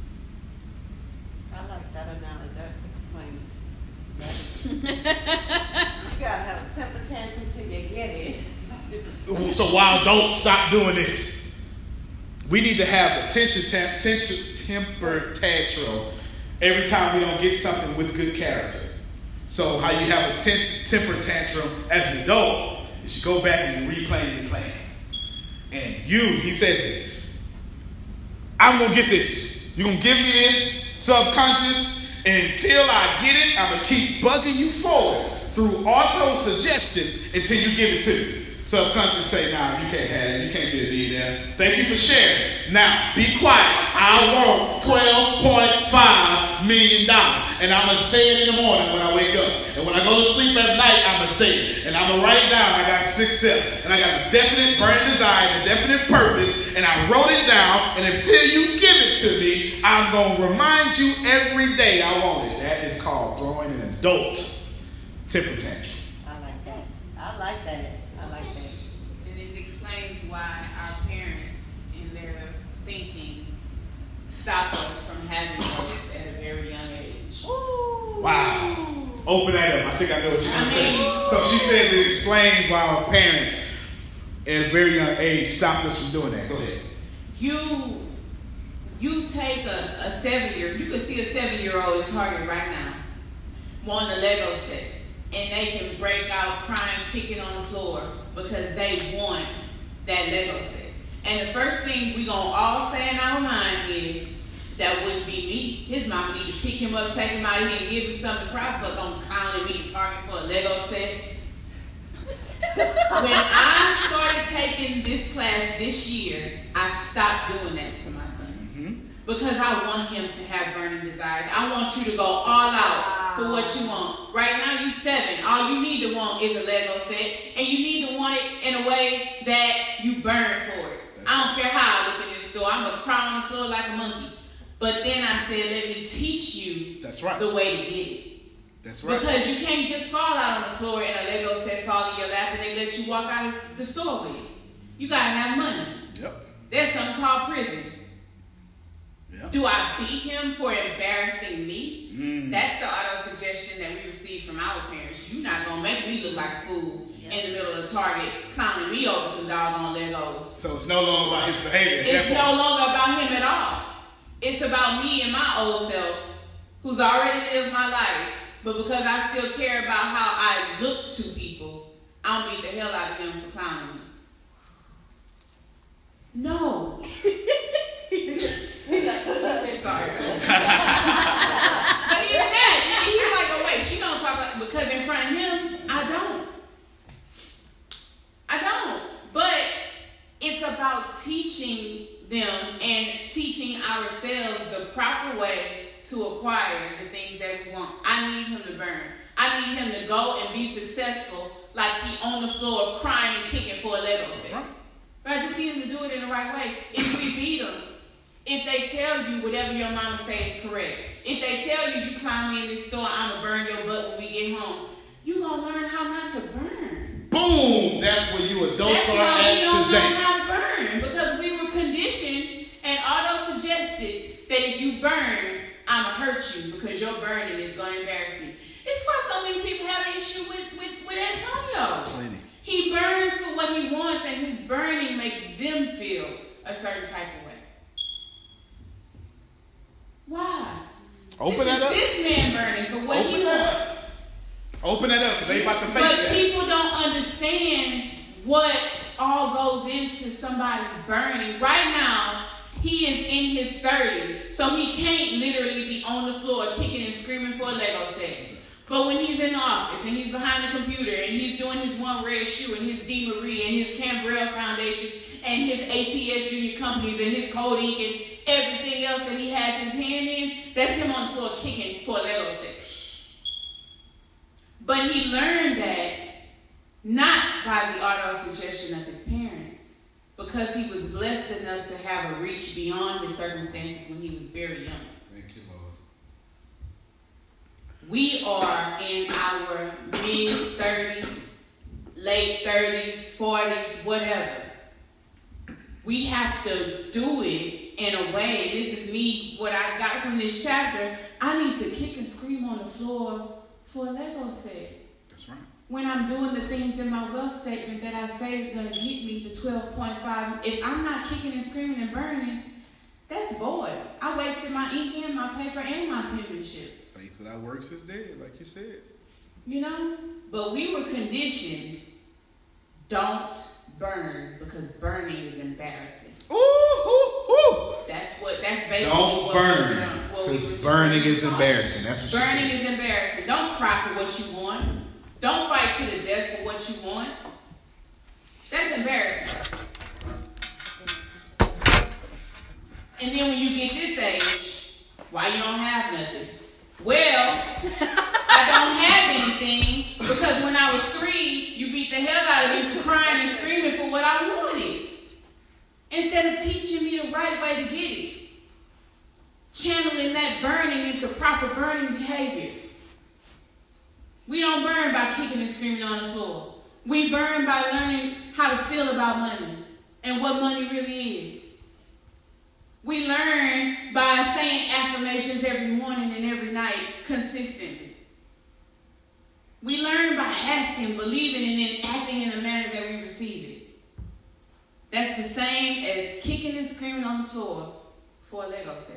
I like that analogy. That explains that. You gotta have a temper tantrum till you get it. So while don't stop doing this, we need to have a temper tantrum every time we don't get something with good character. So how you have a temper tantrum as an adult is you go back and you replay your plan. And he says it, I'm going to get this. You're going to give me this subconscious. Until I get it, I'm going to keep bugging you forward through auto-suggestion until you give it to me. Subconscious say, nah, you can't have it. You can't be a leader. Thank you for sharing. Now, be quiet. I want $12.5 million. And I'm going to say it in the morning when I wake up. And when I go to sleep at night, I'm going to say it. And I'm going to write it down. I got 6 steps. And I got a definite burning desire and a definite purpose. And I wrote it down. And until you give it to me, I'm going to remind you every day I want it. That is called throwing an adult temper tantrum. I like that. I like that. And it explains why our parents, in their thinking, stop us from having kids at a very young age. Ooh. Wow. Open that up. I think I know what you're going to say. So she says it explains why our parents at a very young age stopped us from doing that. Go ahead. You take a 7-year, you can see a 7-year-old in Target right now, wanting a Lego set. And they can break out crying, kicking on the floor because they want that Lego set. And the first thing we gonna all say in our mind is, that wouldn't be me. His mama need to pick him up, take him out of here, and give him something to cry for. Gonna clown me to Target for a Lego set. When I started taking this class this year, I stopped doing that to my son. Because I want him to have burning desires. I want you to go all out for what you want. Right now, you 7. All you need to want is a Lego set. And you need to want it in a way that you burn for it. I don't care how I look in this store. I'm going to crawl on the floor like a monkey. But then I said, let me teach you the way to get it. That's right. Because you can't just fall out on the floor and a Lego set fall in your lap and they let you walk out of the store with it. You got to have money. Yep. There's something called prison. Yep. Do I beat him for embarrassing me? That's the auto-suggestion that we received from our parents. You're not going to make me look like a fool in the middle of Target clowning me over some doggone Legos. So it's no longer about his behavior. It's no longer about him at all. It's about me and my old self who's already lived my life. But because I still care about how I look to people, I'll beat the hell out of him for clowning me. No. Sorry. But even that, he's like, oh wait, she don't talk about, because in front of him, I don't. But it's about teaching them and teaching ourselves the proper way to acquire the things that we want. I need him to burn. I need him to go and be successful like he on the floor crying and kicking for a Lego set. But I just need him to do it in the right way. If we beat him, if they tell you whatever your mama says is correct, if they tell you you climb me in this store, I'm going to burn your butt when we get home, you going to learn how not to burn. Boom! That's where you adults are at today. That's why we don't know how to burn, because we were conditioned and auto-suggested that if you burn, I'm going to hurt you because your burning is going to embarrass me. It's why so many people have an issue with Antonio. Plenty. He burns for what he wants, and his burning makes them feel a certain type of way. Why? Open that up. This man burning for what he wants. Open that up, because they about to face But that. people don't understand what all goes into somebody burning. Right now, he is in his 30s, so he can't literally be on the floor kicking and screaming for a Lego set. But when he's in the office and he's behind the computer and he's doing his One Red Shoe and his D. Marie and his Cambrell Foundation and his ATS Junior Companies and his Code Inc. and everything else that he has his hand in, that's him on the floor kicking for a Lego set. But he learned that not by the auto-suggestion of his parents, because he was blessed enough to have a reach beyond his circumstances when he was very young. Thank you, Lord. We are in our mid-30s, late 30s, 40s, whatever. We have to do it in a way. This is me, what I got from this chapter. I need to kick and scream on the floor for a Lego set. That's right. When I'm doing the things in my wealth statement that I say is going to get me the 12.5, if I'm not kicking and screaming and burning, that's void. I wasted my ink and my paper and my penmanship. Faith without works is dead, like you said. You know? But we were conditioned, don't burn, because burning is embarrassing. Ooh, ooh, ooh. That's basically Don't what burn, we because burning is embarrassing. That's what she Burning said. is embarrassing. Don't cry for what you want. Don't fight to the death for what you want. That's embarrassing. And then when you get this age, why you don't have nothing? Well, I don't have anything because when I was 3, you beat the hell out of me for crying and screaming for what I wanted. Instead of teaching me the right way to get it. Channeling that burning into proper burning behavior. We don't burn by kicking and screaming on the floor. We burn by learning how to feel about money and what money really is. We learn by saying affirmations every morning and every night consistently. We learn by asking, believing, and then acting in a manner that we receive it. That's the same as kicking and screaming on the floor for a Lego set.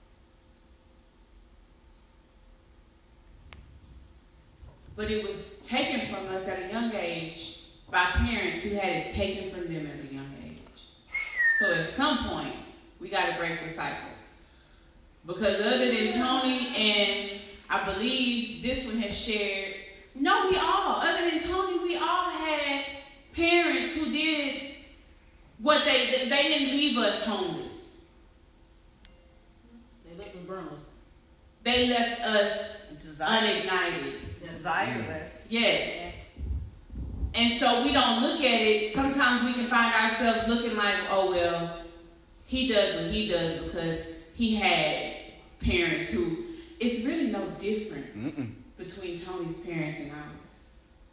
But it was taken from us at a young age by parents who had it taken from them at a young age. So at some point, we got to break the cycle. Because other than Tony, and I believe this one has shared, no, we all, other than Tony, we all had parents who did what they didn't leave us homeless. They left us burners. They left us unignited. Desireless. Yes. And so we don't look at it. Sometimes we can find ourselves looking like, oh, well, he does what he does because he had parents who, it's really no difference between Tony's parents and ours.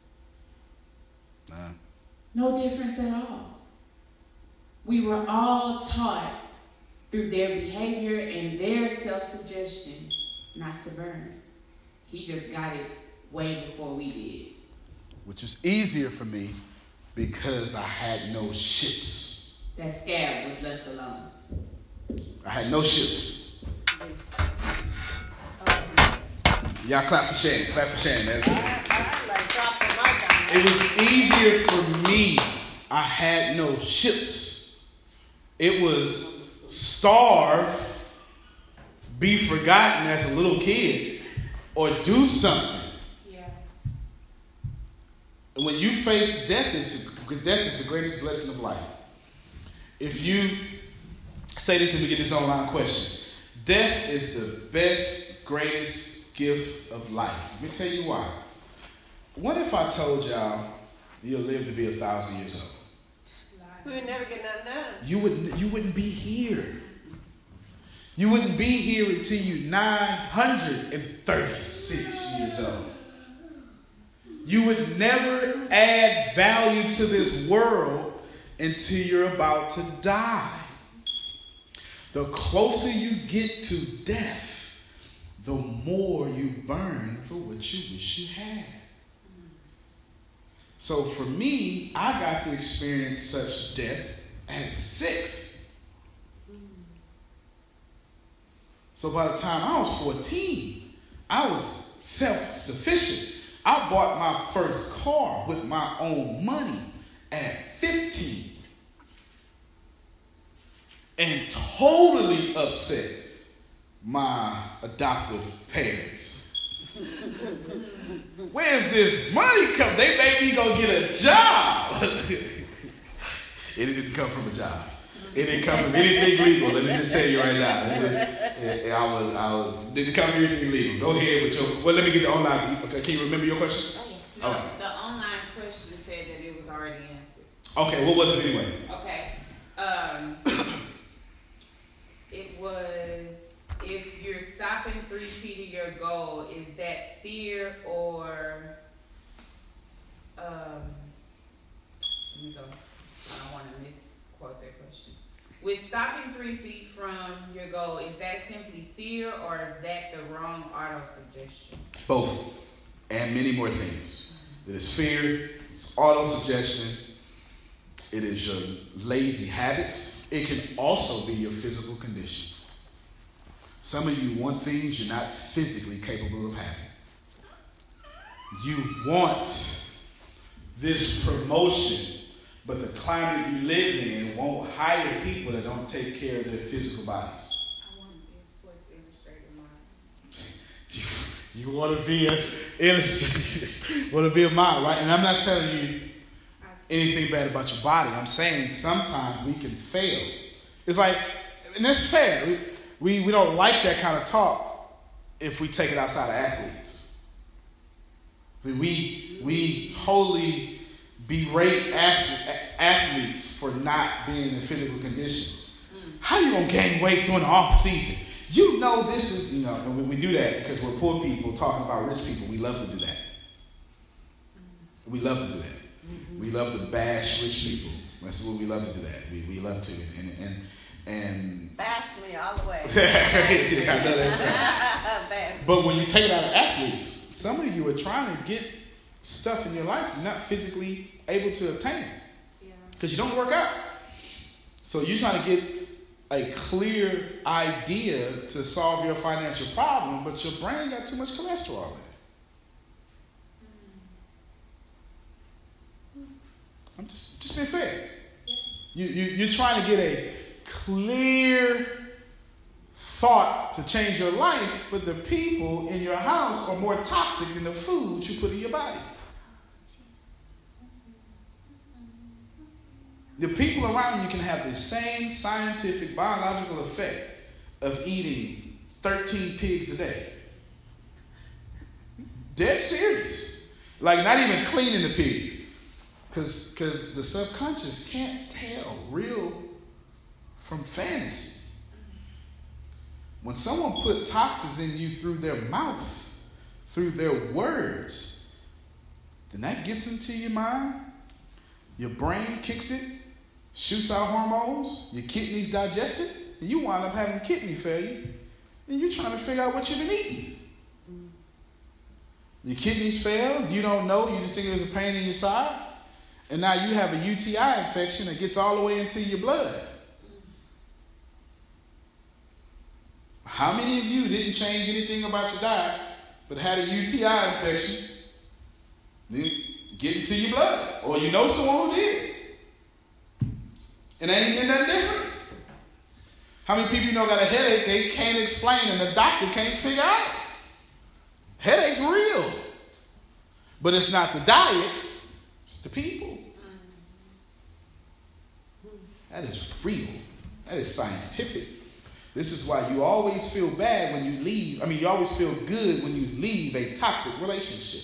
Nah. No difference at all. We were all taught through their behavior and their self-suggestion not to burn. He just got it way before we did. Which is easier for me because I had no ships. That scab was left alone. I had no ships. Y'all clap for Shannon. Clap for Shannon. It was easier for me. I had no ships. It was starve, be forgotten as a little kid, or do something. Yeah. When you face death is the greatest blessing of life. If you say this and we get this online question, death is the best, greatest gift of life. Let me tell you why. What if I told y'all you'll live to be 1,000 years old? We would never get nothing done. You wouldn't be here. You wouldn't be here until you're 936 years old. You would never add value to this world until you're about to die. The closer you get to death, the more you burn for what you wish you had. So for me, I got to experience such death at 6. So by the time I was 14, I was self-sufficient. I bought my first car with my own money at 15. And totally upset my adoptive parents. Where's this money come? They made me go get a job. It didn't come from a job. It didn't come from anything legal. Let me just tell you right now. It didn't come from anything legal. Go ahead with your. Well, let me get the online. Okay, can you remember your question? No, okay. The online question said that it was already answered. Okay, what was it anyway? Okay. It was, if you're stopping 3 feet of your goal, is that fear or, let me go. I don't want to misquote that question. With stopping 3 feet from your goal, is that simply fear or is that the wrong auto-suggestion? Both. And many more things. It is fear, it's auto-suggestion, it is your lazy habits. It can also be your physical condition. Some of you want things you're not physically capable of having. You want this promotion, but the climate you live in won't hire people that don't take care of their physical bodies. I want to be a sports illustrator model. You want to be an illustrator, want to be a model, right? And I'm not telling you anything bad about your body. I'm saying sometimes we can fail. It's like, and that's fair. We don't like that kind of talk if we take it outside of athletes. See, we totally berate athletes for not being in physical condition. How you gonna gain weight during the off season? You know this is, we do that because we're poor people talking about rich people. We love to do that. We love to do that. We love to bash rich people. That's what we love to do that. We love to. And bash me all the way. I know that's But when you take it out of athletes, some of you are trying to get stuff in your life you're not physically able to obtain. Because you don't work out. So you're trying to get a clear idea to solve your financial problem, but your brain got too much cholesterol in it. I'm just being fair. You're trying to get a clear thought to change your life, but the people in your house are more toxic than the food you put in your body. The people around you can have the same scientific, biological effect of eating 13 pigs a day. Dead serious. Like not even cleaning the pigs. Because the subconscious can't tell real from fantasy. When someone put toxins in you through their mouth, through their words, then that gets into your mind. Your brain kicks it, shoots out hormones, your kidneys digest it, and you wind up having kidney failure, and you're trying to figure out what you've been eating. Your kidneys fail, you don't know, you just think it was a pain in your side, and now you have a UTI infection that gets all the way into your blood. How many of you didn't change anything about your diet, but had a UTI infection, then get into your blood, or you know someone who did? And ain't been nothing different. How many people you know got a headache they can't explain and the doctor can't figure out? Headache's real. But it's not the diet, it's the people. That is real. That is scientific. This is why you always feel bad when you leave. You always feel good when you leave a toxic relationship.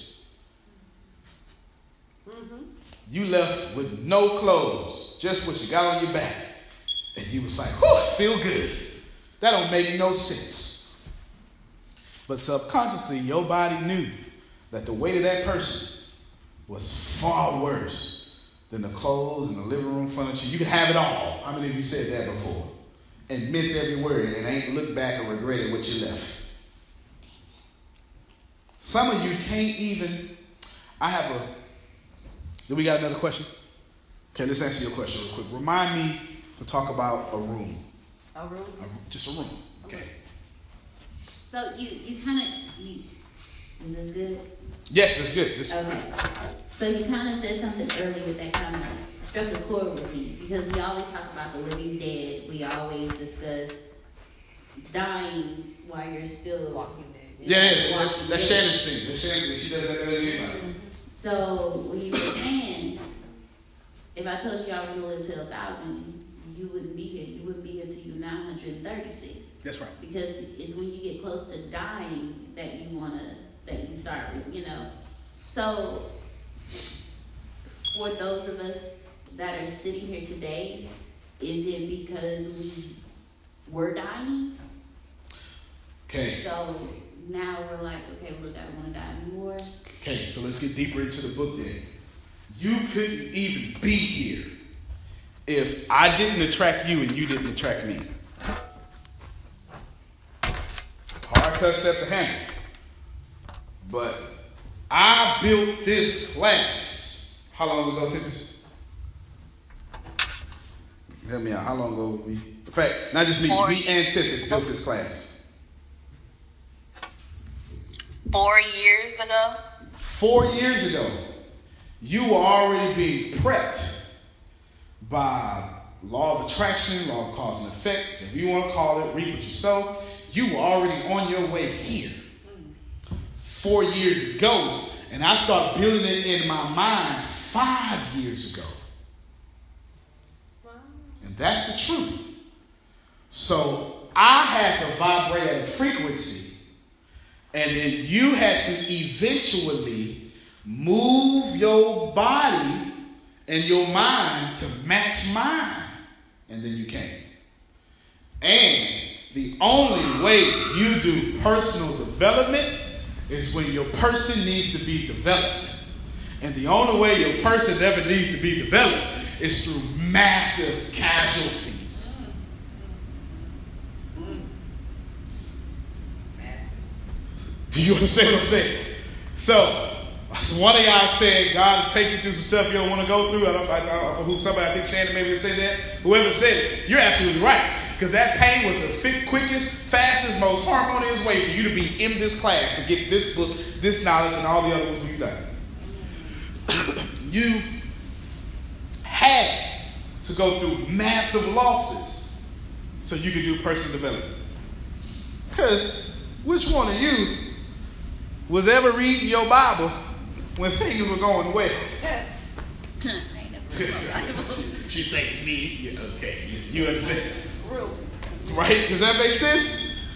You left with no clothes, just what you got on your back. And you was like, whew, I feel good. That don't make no sense. But subconsciously, your body knew that the weight of that person was far worse than the clothes and the living room furniture. You can have it all. How many of you said that before? And meant every word and ain't looked back and regretted what you left. Some of you can't even, I Do we got another question? Okay, let's answer your question real quick. Remind me to talk about a room. A room? Just a room. Okay. So you kind of, is this good? Yes, that's good. Okay. So you kind of said something earlier that kind of struck a chord with me, because we always talk about the living dead. We always discuss dying while you're still walking dead. Yeah, that's Shannon's thing. That's Shannon's thing. She does that better than anybody. So when you were saying, if I told you I was going to live till 1,000, you wouldn't be here. You wouldn't be here till you're 936. That's right. Because it's when you get close to dying that you start, So for those of us that are sitting here today, is it because we were dying? Okay. So now we're like, okay, look, I don't want to die anymore. Okay, so let's get deeper into the book then. You couldn't even be here if I didn't attract you and you didn't attract me. Hard cuts at the handle. But I built this class. How long ago, Tiffany? Help me out. How long ago we? In fact, not just me and Tiffany built this class. 4 years ago. 4 years ago, you were already being prepped by law of attraction, law of cause and effect, if you want to call it, reap what you sow. You were already on your way here 4 years ago, and I started building it in my mind 5 years ago. And that's the truth. So I had to vibrate at a frequency, and then you had to eventually move your body and your mind to match mine. And then you came. And the only way you do personal development is when your person needs to be developed. And the only way your person ever needs to be developed is through massive casualties. Do you understand what I'm saying? So one of y'all said God will take you through some stuff you don't want to go through. I don't know who, somebody, I think Shannon maybe said that. Whoever said it, you're absolutely right. Because that pain was the quickest, fastest, most harmonious way for you to be in this class, to get this book, this knowledge, and all the other ones we've done. You had to go through massive losses so you could do personal development. Because which one of you was ever reading your Bible when things were going well? She said me. Yeah, okay. You understand? Right? Does that make sense?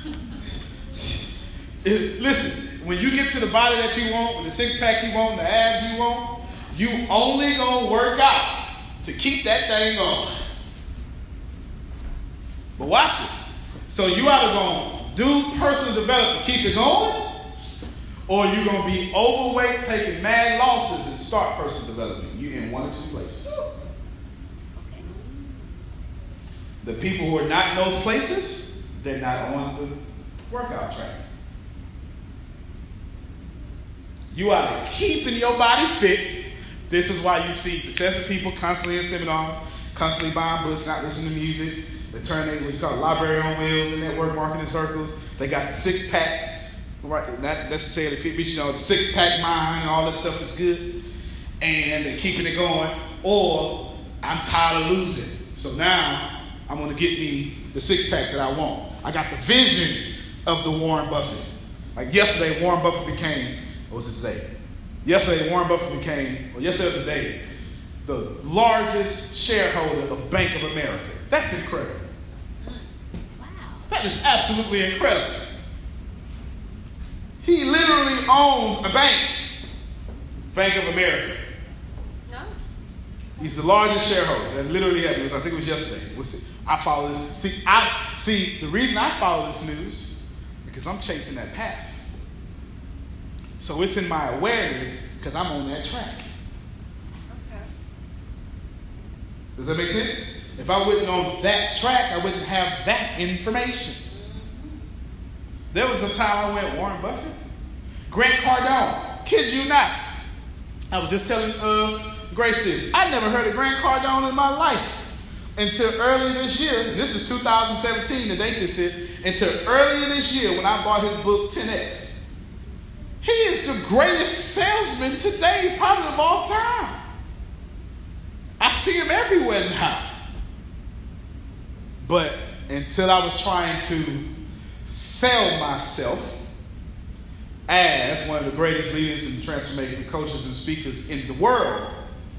Listen, when you get to the body that you want, the six-pack you want, the abs you want, you only gonna work out to keep that thing going. But watch it. So you either gonna do personal development, keep it going, or you're going to be overweight, taking mad losses, and start personal development. You're in one or two places. The people who are not in those places, they're not on the workout track. You are keeping your body fit. This is why you see successful people constantly in seminars, constantly buying books, not listening to music. They turn in what you call library on wheels in network marketing circles. They got the six-pack. Right, not necessarily fit, but the six-pack mind and all that stuff is good, and they're keeping it going. Or I'm tired of losing, so now I'm going to get me the six-pack that I want. I got the vision of the Warren Buffett. Like yesterday, Warren Buffett became, what was it today? Yesterday, Warren Buffett became, or yesterday or today, the largest shareholder of Bank of America. That's incredible. Wow. That is absolutely incredible. He literally owns a bank, Bank of America. No. He's the largest shareholder. That literally happened. I think it was yesterday. We'll see. I follow this. See, the reason I follow this news is because I'm chasing that path. So it's in my awareness because I'm on that track. Okay. Does that make sense? If I wasn't on that track, I wouldn't have that information. There was a time I went, Warren Buffett, Grant Cardone, kid you not. I was just telling Grant Grace is, I never heard of Grant Cardone in my life until earlier this year. This is 2017, the date this is. Until earlier this year when I bought his book, 10X. He is the greatest salesman today, probably of all time. I see him everywhere now. But until I was trying to sell myself as one of the greatest leaders and transformation coaches and speakers in the world,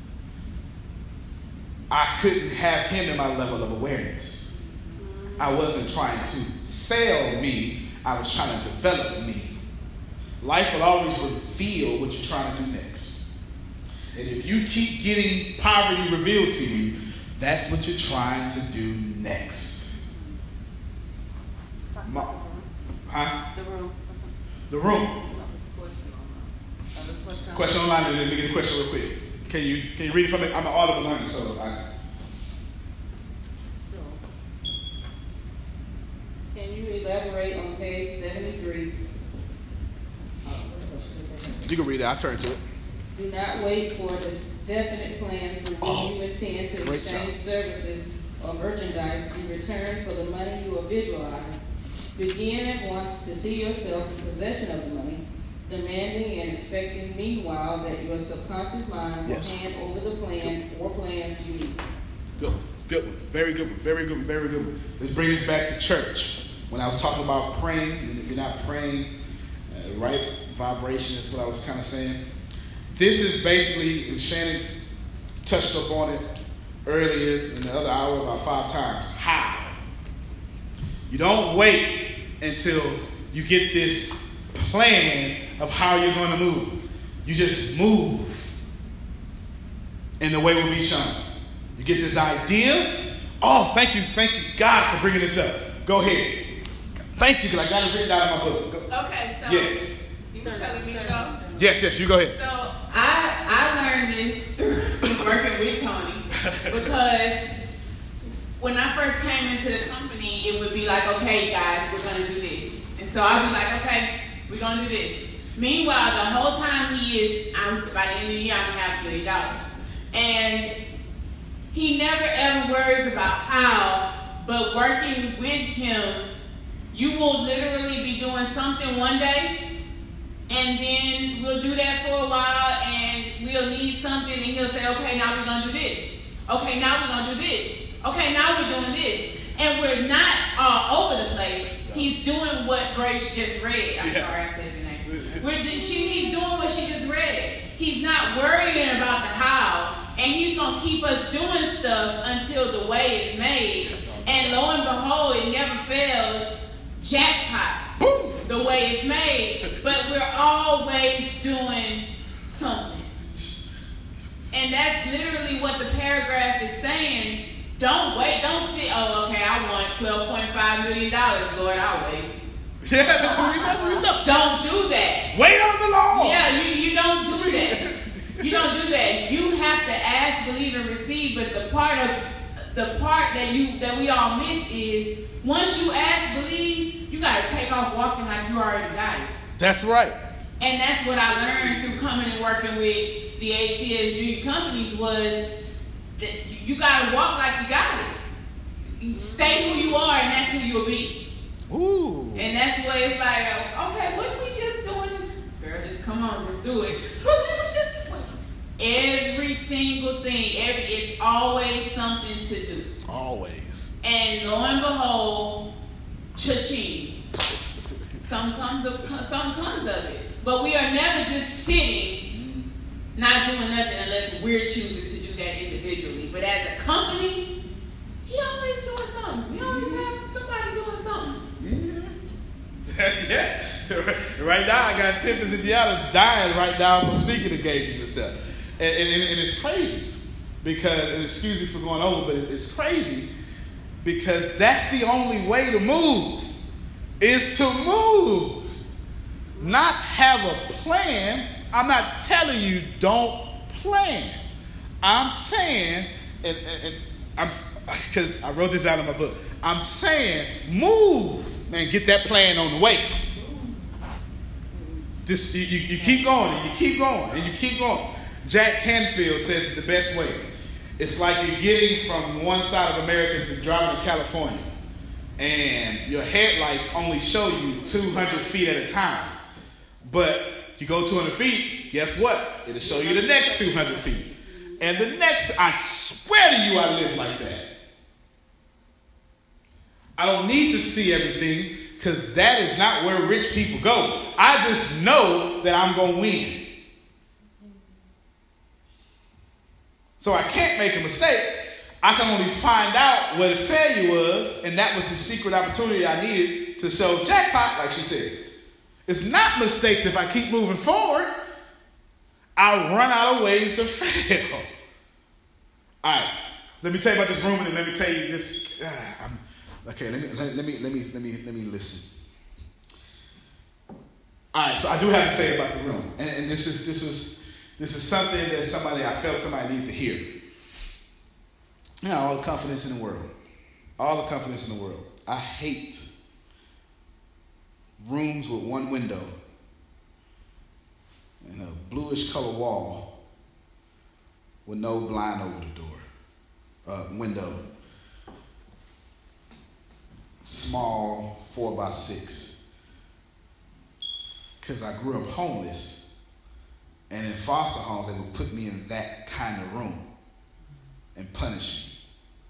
I couldn't have him in my level of awareness. I wasn't trying to sell me. I was trying to develop me. Life will always reveal what you're trying to do next. And if you keep getting poverty revealed to you, that's what you're trying to do next. The room. The room. Question online. Let me get the question real quick. Can you read it from me? I'm an audible learner, so Can you elaborate on page 73? you can read it. I'll turn to it. Do not wait for the definite plan for when you intend to great exchange services or merchandise in return for the money you are visualizing. Begin at once to see yourself in possession of the money, demanding and expecting meanwhile that your subconscious mind will hand over the plan or plans you need. Good one. Good one. Very good one. Very good one. Very good one. This brings us back to church. When I was talking about praying, and if you're not praying, right vibration is what I was kind of saying. This is basically, and Shannon touched up on it earlier in the other hour about 5 times. How? You don't wait until you get this plan of how you're going to move. You just move, and the way will be shown. You get this idea. Oh, thank you God for bringing this up. Go ahead. Thank you, because I got it written down in my book. Okay, so yes. You telling me to go? Yes, you go ahead. So I learned this working with Tony because when I first came into the company, it would be like, okay, guys, we're going to do this. And so I'd be like, okay, we're going to do this. Meanwhile, the whole time by the end of the year, I'm going to have $1 billion. And he never ever worries about how, but working with him, you will literally be doing something one day, and then we'll do that for a while, and we'll need something, and he'll say, okay, now we're going to do this. Okay, now we're going to do this. Okay, now we're doing this. And we're not all over the place. He's doing what Grace just read. I'm sorry I said your name. He's doing what she just read. He's not worrying about the how, and he's going to keep us doing stuff until the way is made. And lo and behold, it never fails. Jackpot. Boom. The way it's made. But we're always doing something. And that's literally what the paragraph is saying. Don't wait. Don't sit, oh, okay, I want $12.5 million. Lord, I'll wait. Yeah, that's what we talk. Don't do that. Wait on the Lord. Yeah, you don't do that. You don't do that. You have to ask, believe, and receive. But the part that we all miss is once you ask, believe, you got to take off walking like you already got it. That's right. And that's what I learned through coming and working with the ATS Junior companies was that you got to walk like you got it. You stay who you are, and that's who you'll be. Ooh. And that's what it's like, okay, what are we just doing? Girl, just come on, just do it. But we was just every single thing, it's always something to do. Always. And lo and behold, cha-ching. Some comes of it. But we are never just sitting, not doing nothing unless we're choosing to do that individually. But as a company, he always doing something. We always have somebody doing something. Yeah. Right now, I got Tempest Indiana dying right now for speaking engagements and stuff. And it's crazy because, and excuse me for going over, but it's crazy because that's the only way to move is to move. Not have a plan. I'm not telling you don't plan. I'm saying, and I'm because I wrote this out in my book. I'm saying move and get that plan on the way. Just you keep going and you keep going and you keep going. Jack Canfield says it the best way. It's like you're getting from one side of America to driving to California, and your headlights only show you 200 feet at a time. But you go 200 feet, guess what? It'll show you the next 200 feet. And the next, I swear to you, I live like that. I don't need to see everything because that is not where rich people go. I just know that I'm going to win. So I can't make a mistake. I can only find out what the failure was, and that was the secret opportunity I needed to show jackpot, like she said. It's not mistakes if I keep moving forward. I'll run out of ways to fail. All right, let me tell you about this room, and then let me tell you this. Let me listen. All right, so I do have to say about the room, and this is something that I felt somebody needed to hear. You know, all the confidence in the world. All the confidence in the world. I hate rooms with one window and a bluish color wall with no blind over the door. Window. Small 4x6. Because I grew up homeless, and in foster homes they would put me in that kind of room and punish me.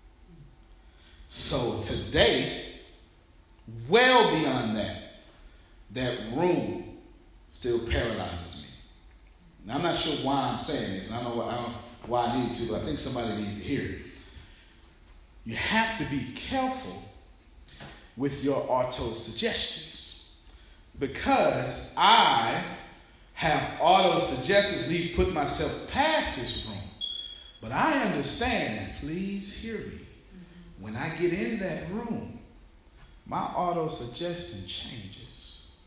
So today, well beyond that room still paralyzes me. Now I'm not sure why I'm saying this, and I don't know why I need to, but I think somebody needs to hear it. You have to be careful with your auto-suggestions, because I have auto-suggestively put myself past this room. But I understand, and please hear me, when I get in that room, my auto-suggestion changes.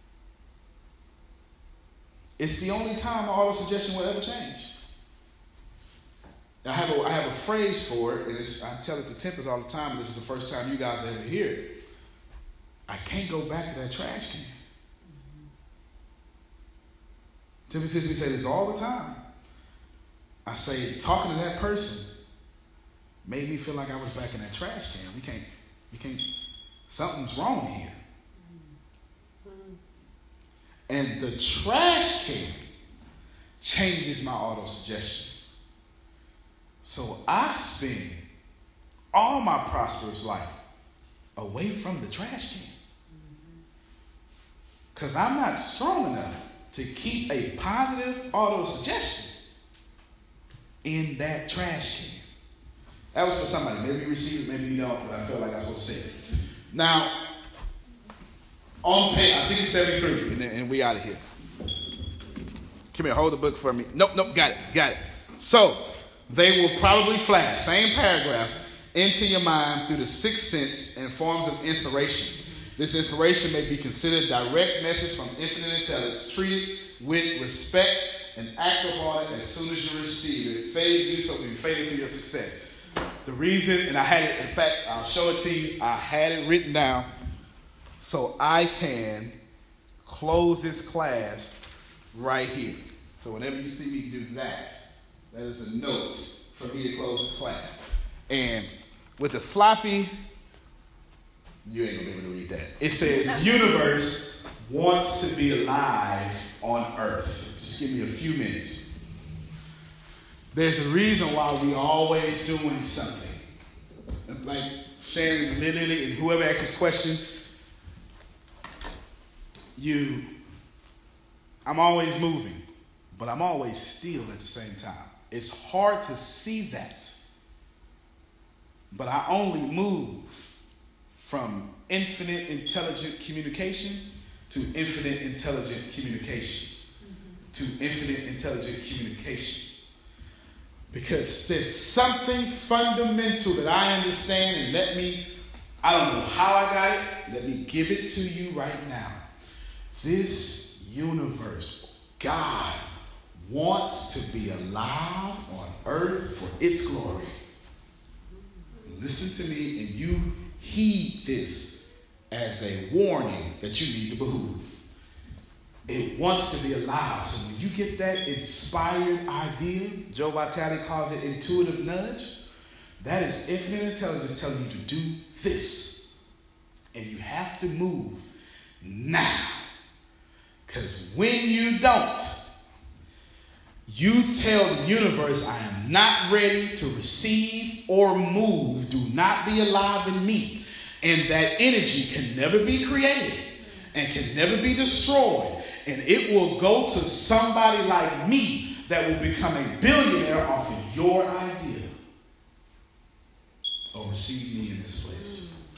It's the only time my auto-suggestion will ever change. I have a phrase for it, and I tell it to Tempest all the time, and this is the first time you guys ever hear it. I can't go back to that trash can. Tempest hears me say this all the time. I say, talking to that person made me feel like I was back in that trash can. We can't, something's wrong here. And the trash can changes my auto-suggestion. So I spend all my prosperous life away from the trash can. Because I'm not strong enough to keep a positive auto-suggestion in that trash can. That was for somebody. Maybe you received it, maybe you don't, but I felt like I was supposed to say it. Now, on page, I think it's 73, and we out of here. Come here, hold the book for me. Nope, got it. So, they will probably flash, same paragraph, into your mind through the sixth sense and forms of inspiration. This inspiration may be considered a direct message from infinite intelligence. Treat it with respect and act upon it as soon as you receive it. Fail to do so will be fatal to your success. The reason, and I had it, in fact, I'll show it to you. I had it written down so I can close this class right here. So whenever you see me do that, that is a note for me to close this class. And with the sloppy, you ain't gonna be able to read that. It says, universe wants to be alive on earth. Just give me a few minutes. There's a reason why we always doing something. Like Sharon, Lily, and whoever asks this question, I'm always moving, but I'm always still at the same time. It's hard to see that, but I only move from infinite intelligent communication to infinite intelligent communication to infinite intelligent communication. Because there's something fundamental that I understand, and I don't know how I got it, let me give it to you right now. This universe, God, wants to be alive on earth for its glory. Listen to me, and you heed this as a warning that you need to behoove. It wants to be alive. So when you get that inspired idea, Joe Vitale calls it intuitive nudge, that is infinite intelligence telling you to do this. And you have to move now. Because when you don't, you tell the universe, I am not ready to receive or move. Do not be alive in me. And that energy can never be created and can never be destroyed. And it will go to somebody like me that will become a billionaire off of your idea. Oh, receive me in this place.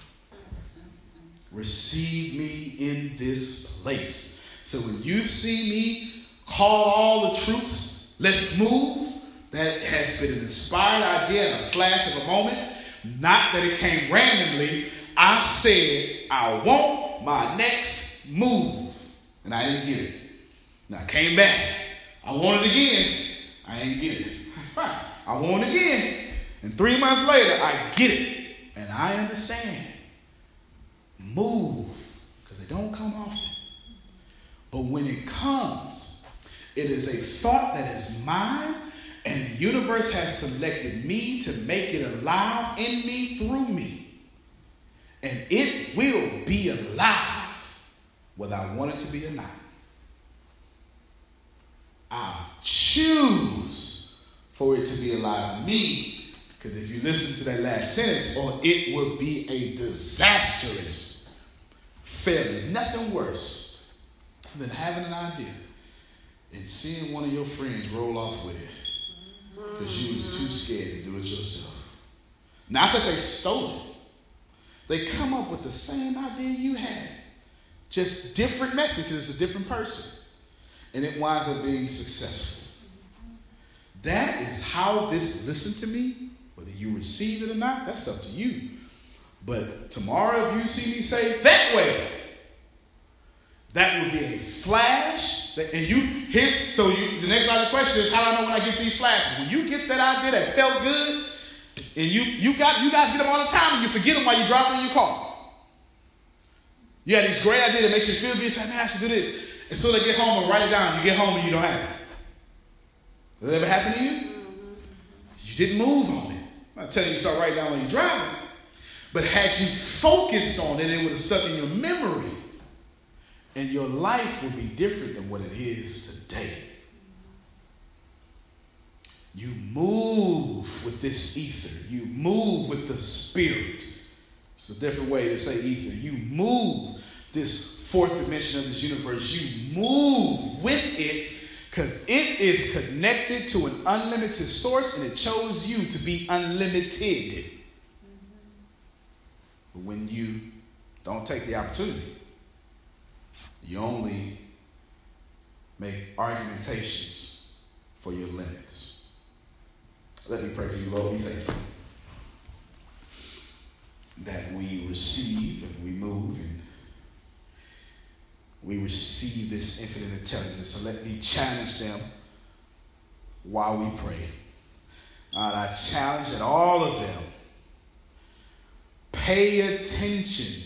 Receive me in this place. So when you see me call all the troops, let's move, that has been an inspired idea and a flash of a moment. Not that it came randomly. I said, I want my next move. And I didn't get it. Now I came back. I want it again. I ain't get it. Fine. I want it again. And 3 months later, I get it. And I understand. Move. Because they don't come often. But when it comes, it is a thought that is mine. And the universe has selected me to make it alive in me, through me. And it will be alive whether I want it to be or not. I choose for it to be alive in me, because if you listen to that last sentence, or it will be a disastrous failure. Nothing worse than having an idea and seeing one of your friends roll off with it because you was too scared to do it yourself. Not that they stole it. They come up with the same idea you had. Just different methods. It's a different person. And it winds up being successful. That is how this, listen to me, whether you receive it or not, that's up to you. But tomorrow if you see me say that way, that would be a flash. The next line of the question is, how do I know when I get these flashes? When you get that idea that felt good, and you guys get them all the time and you forget them while you're driving in your car. You had these great ideas that makes you feel good. You say, man, I should do this. And so they get home and write it down. You get home and you don't have it. Does that ever happen to you? You didn't move on it. I'm not telling you to start writing down when you're driving. But had you focused on it, it would have stuck in your memory. And your life would be different than what it is today. You move with this ether. You move with the spirit. It's a different way to say ether. You move this fourth dimension of this universe. You move with it because it is connected to an unlimited source and it chose you to be unlimited. But when you don't take the opportunity, you only make argumentations for your limits. Let me pray for you, Lord. We thank you that we receive and we move and we receive this infinite intelligence. So let me challenge them while we pray. I challenge that all of them pay attention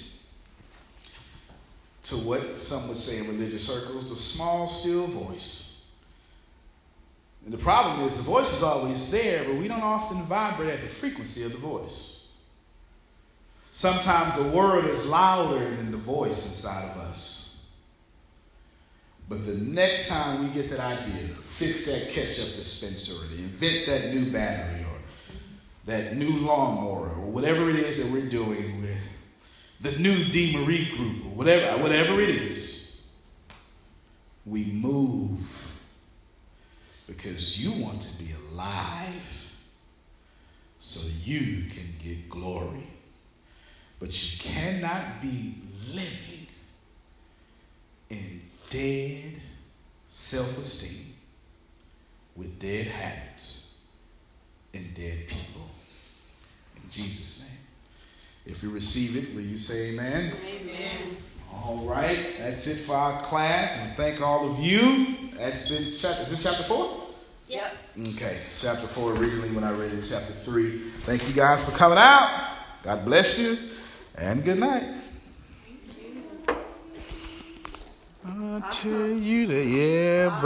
to what some would say in religious circles, the small, still voice. And the problem is the voice is always there, but we don't often vibrate at the frequency of the voice. Sometimes the word is louder than the voice inside of us. But the next time we get that idea, fix that ketchup dispenser, or invent that new battery, or that new lawnmower, or whatever it is that we're doing with the new DeMarie group, or whatever it is, we move because you want to be alive so you can get glory. But you cannot be living in dead self-esteem with dead habits and dead people. In Jesus' name. If you receive it, will you say amen? Amen. All right, that's it for our class. And thank all of you. That's been is this chapter 4? Yep. Okay, chapter 4 originally when I read in chapter 3. Thank you guys for coming out. God bless you, and good night. tell you that, yeah, but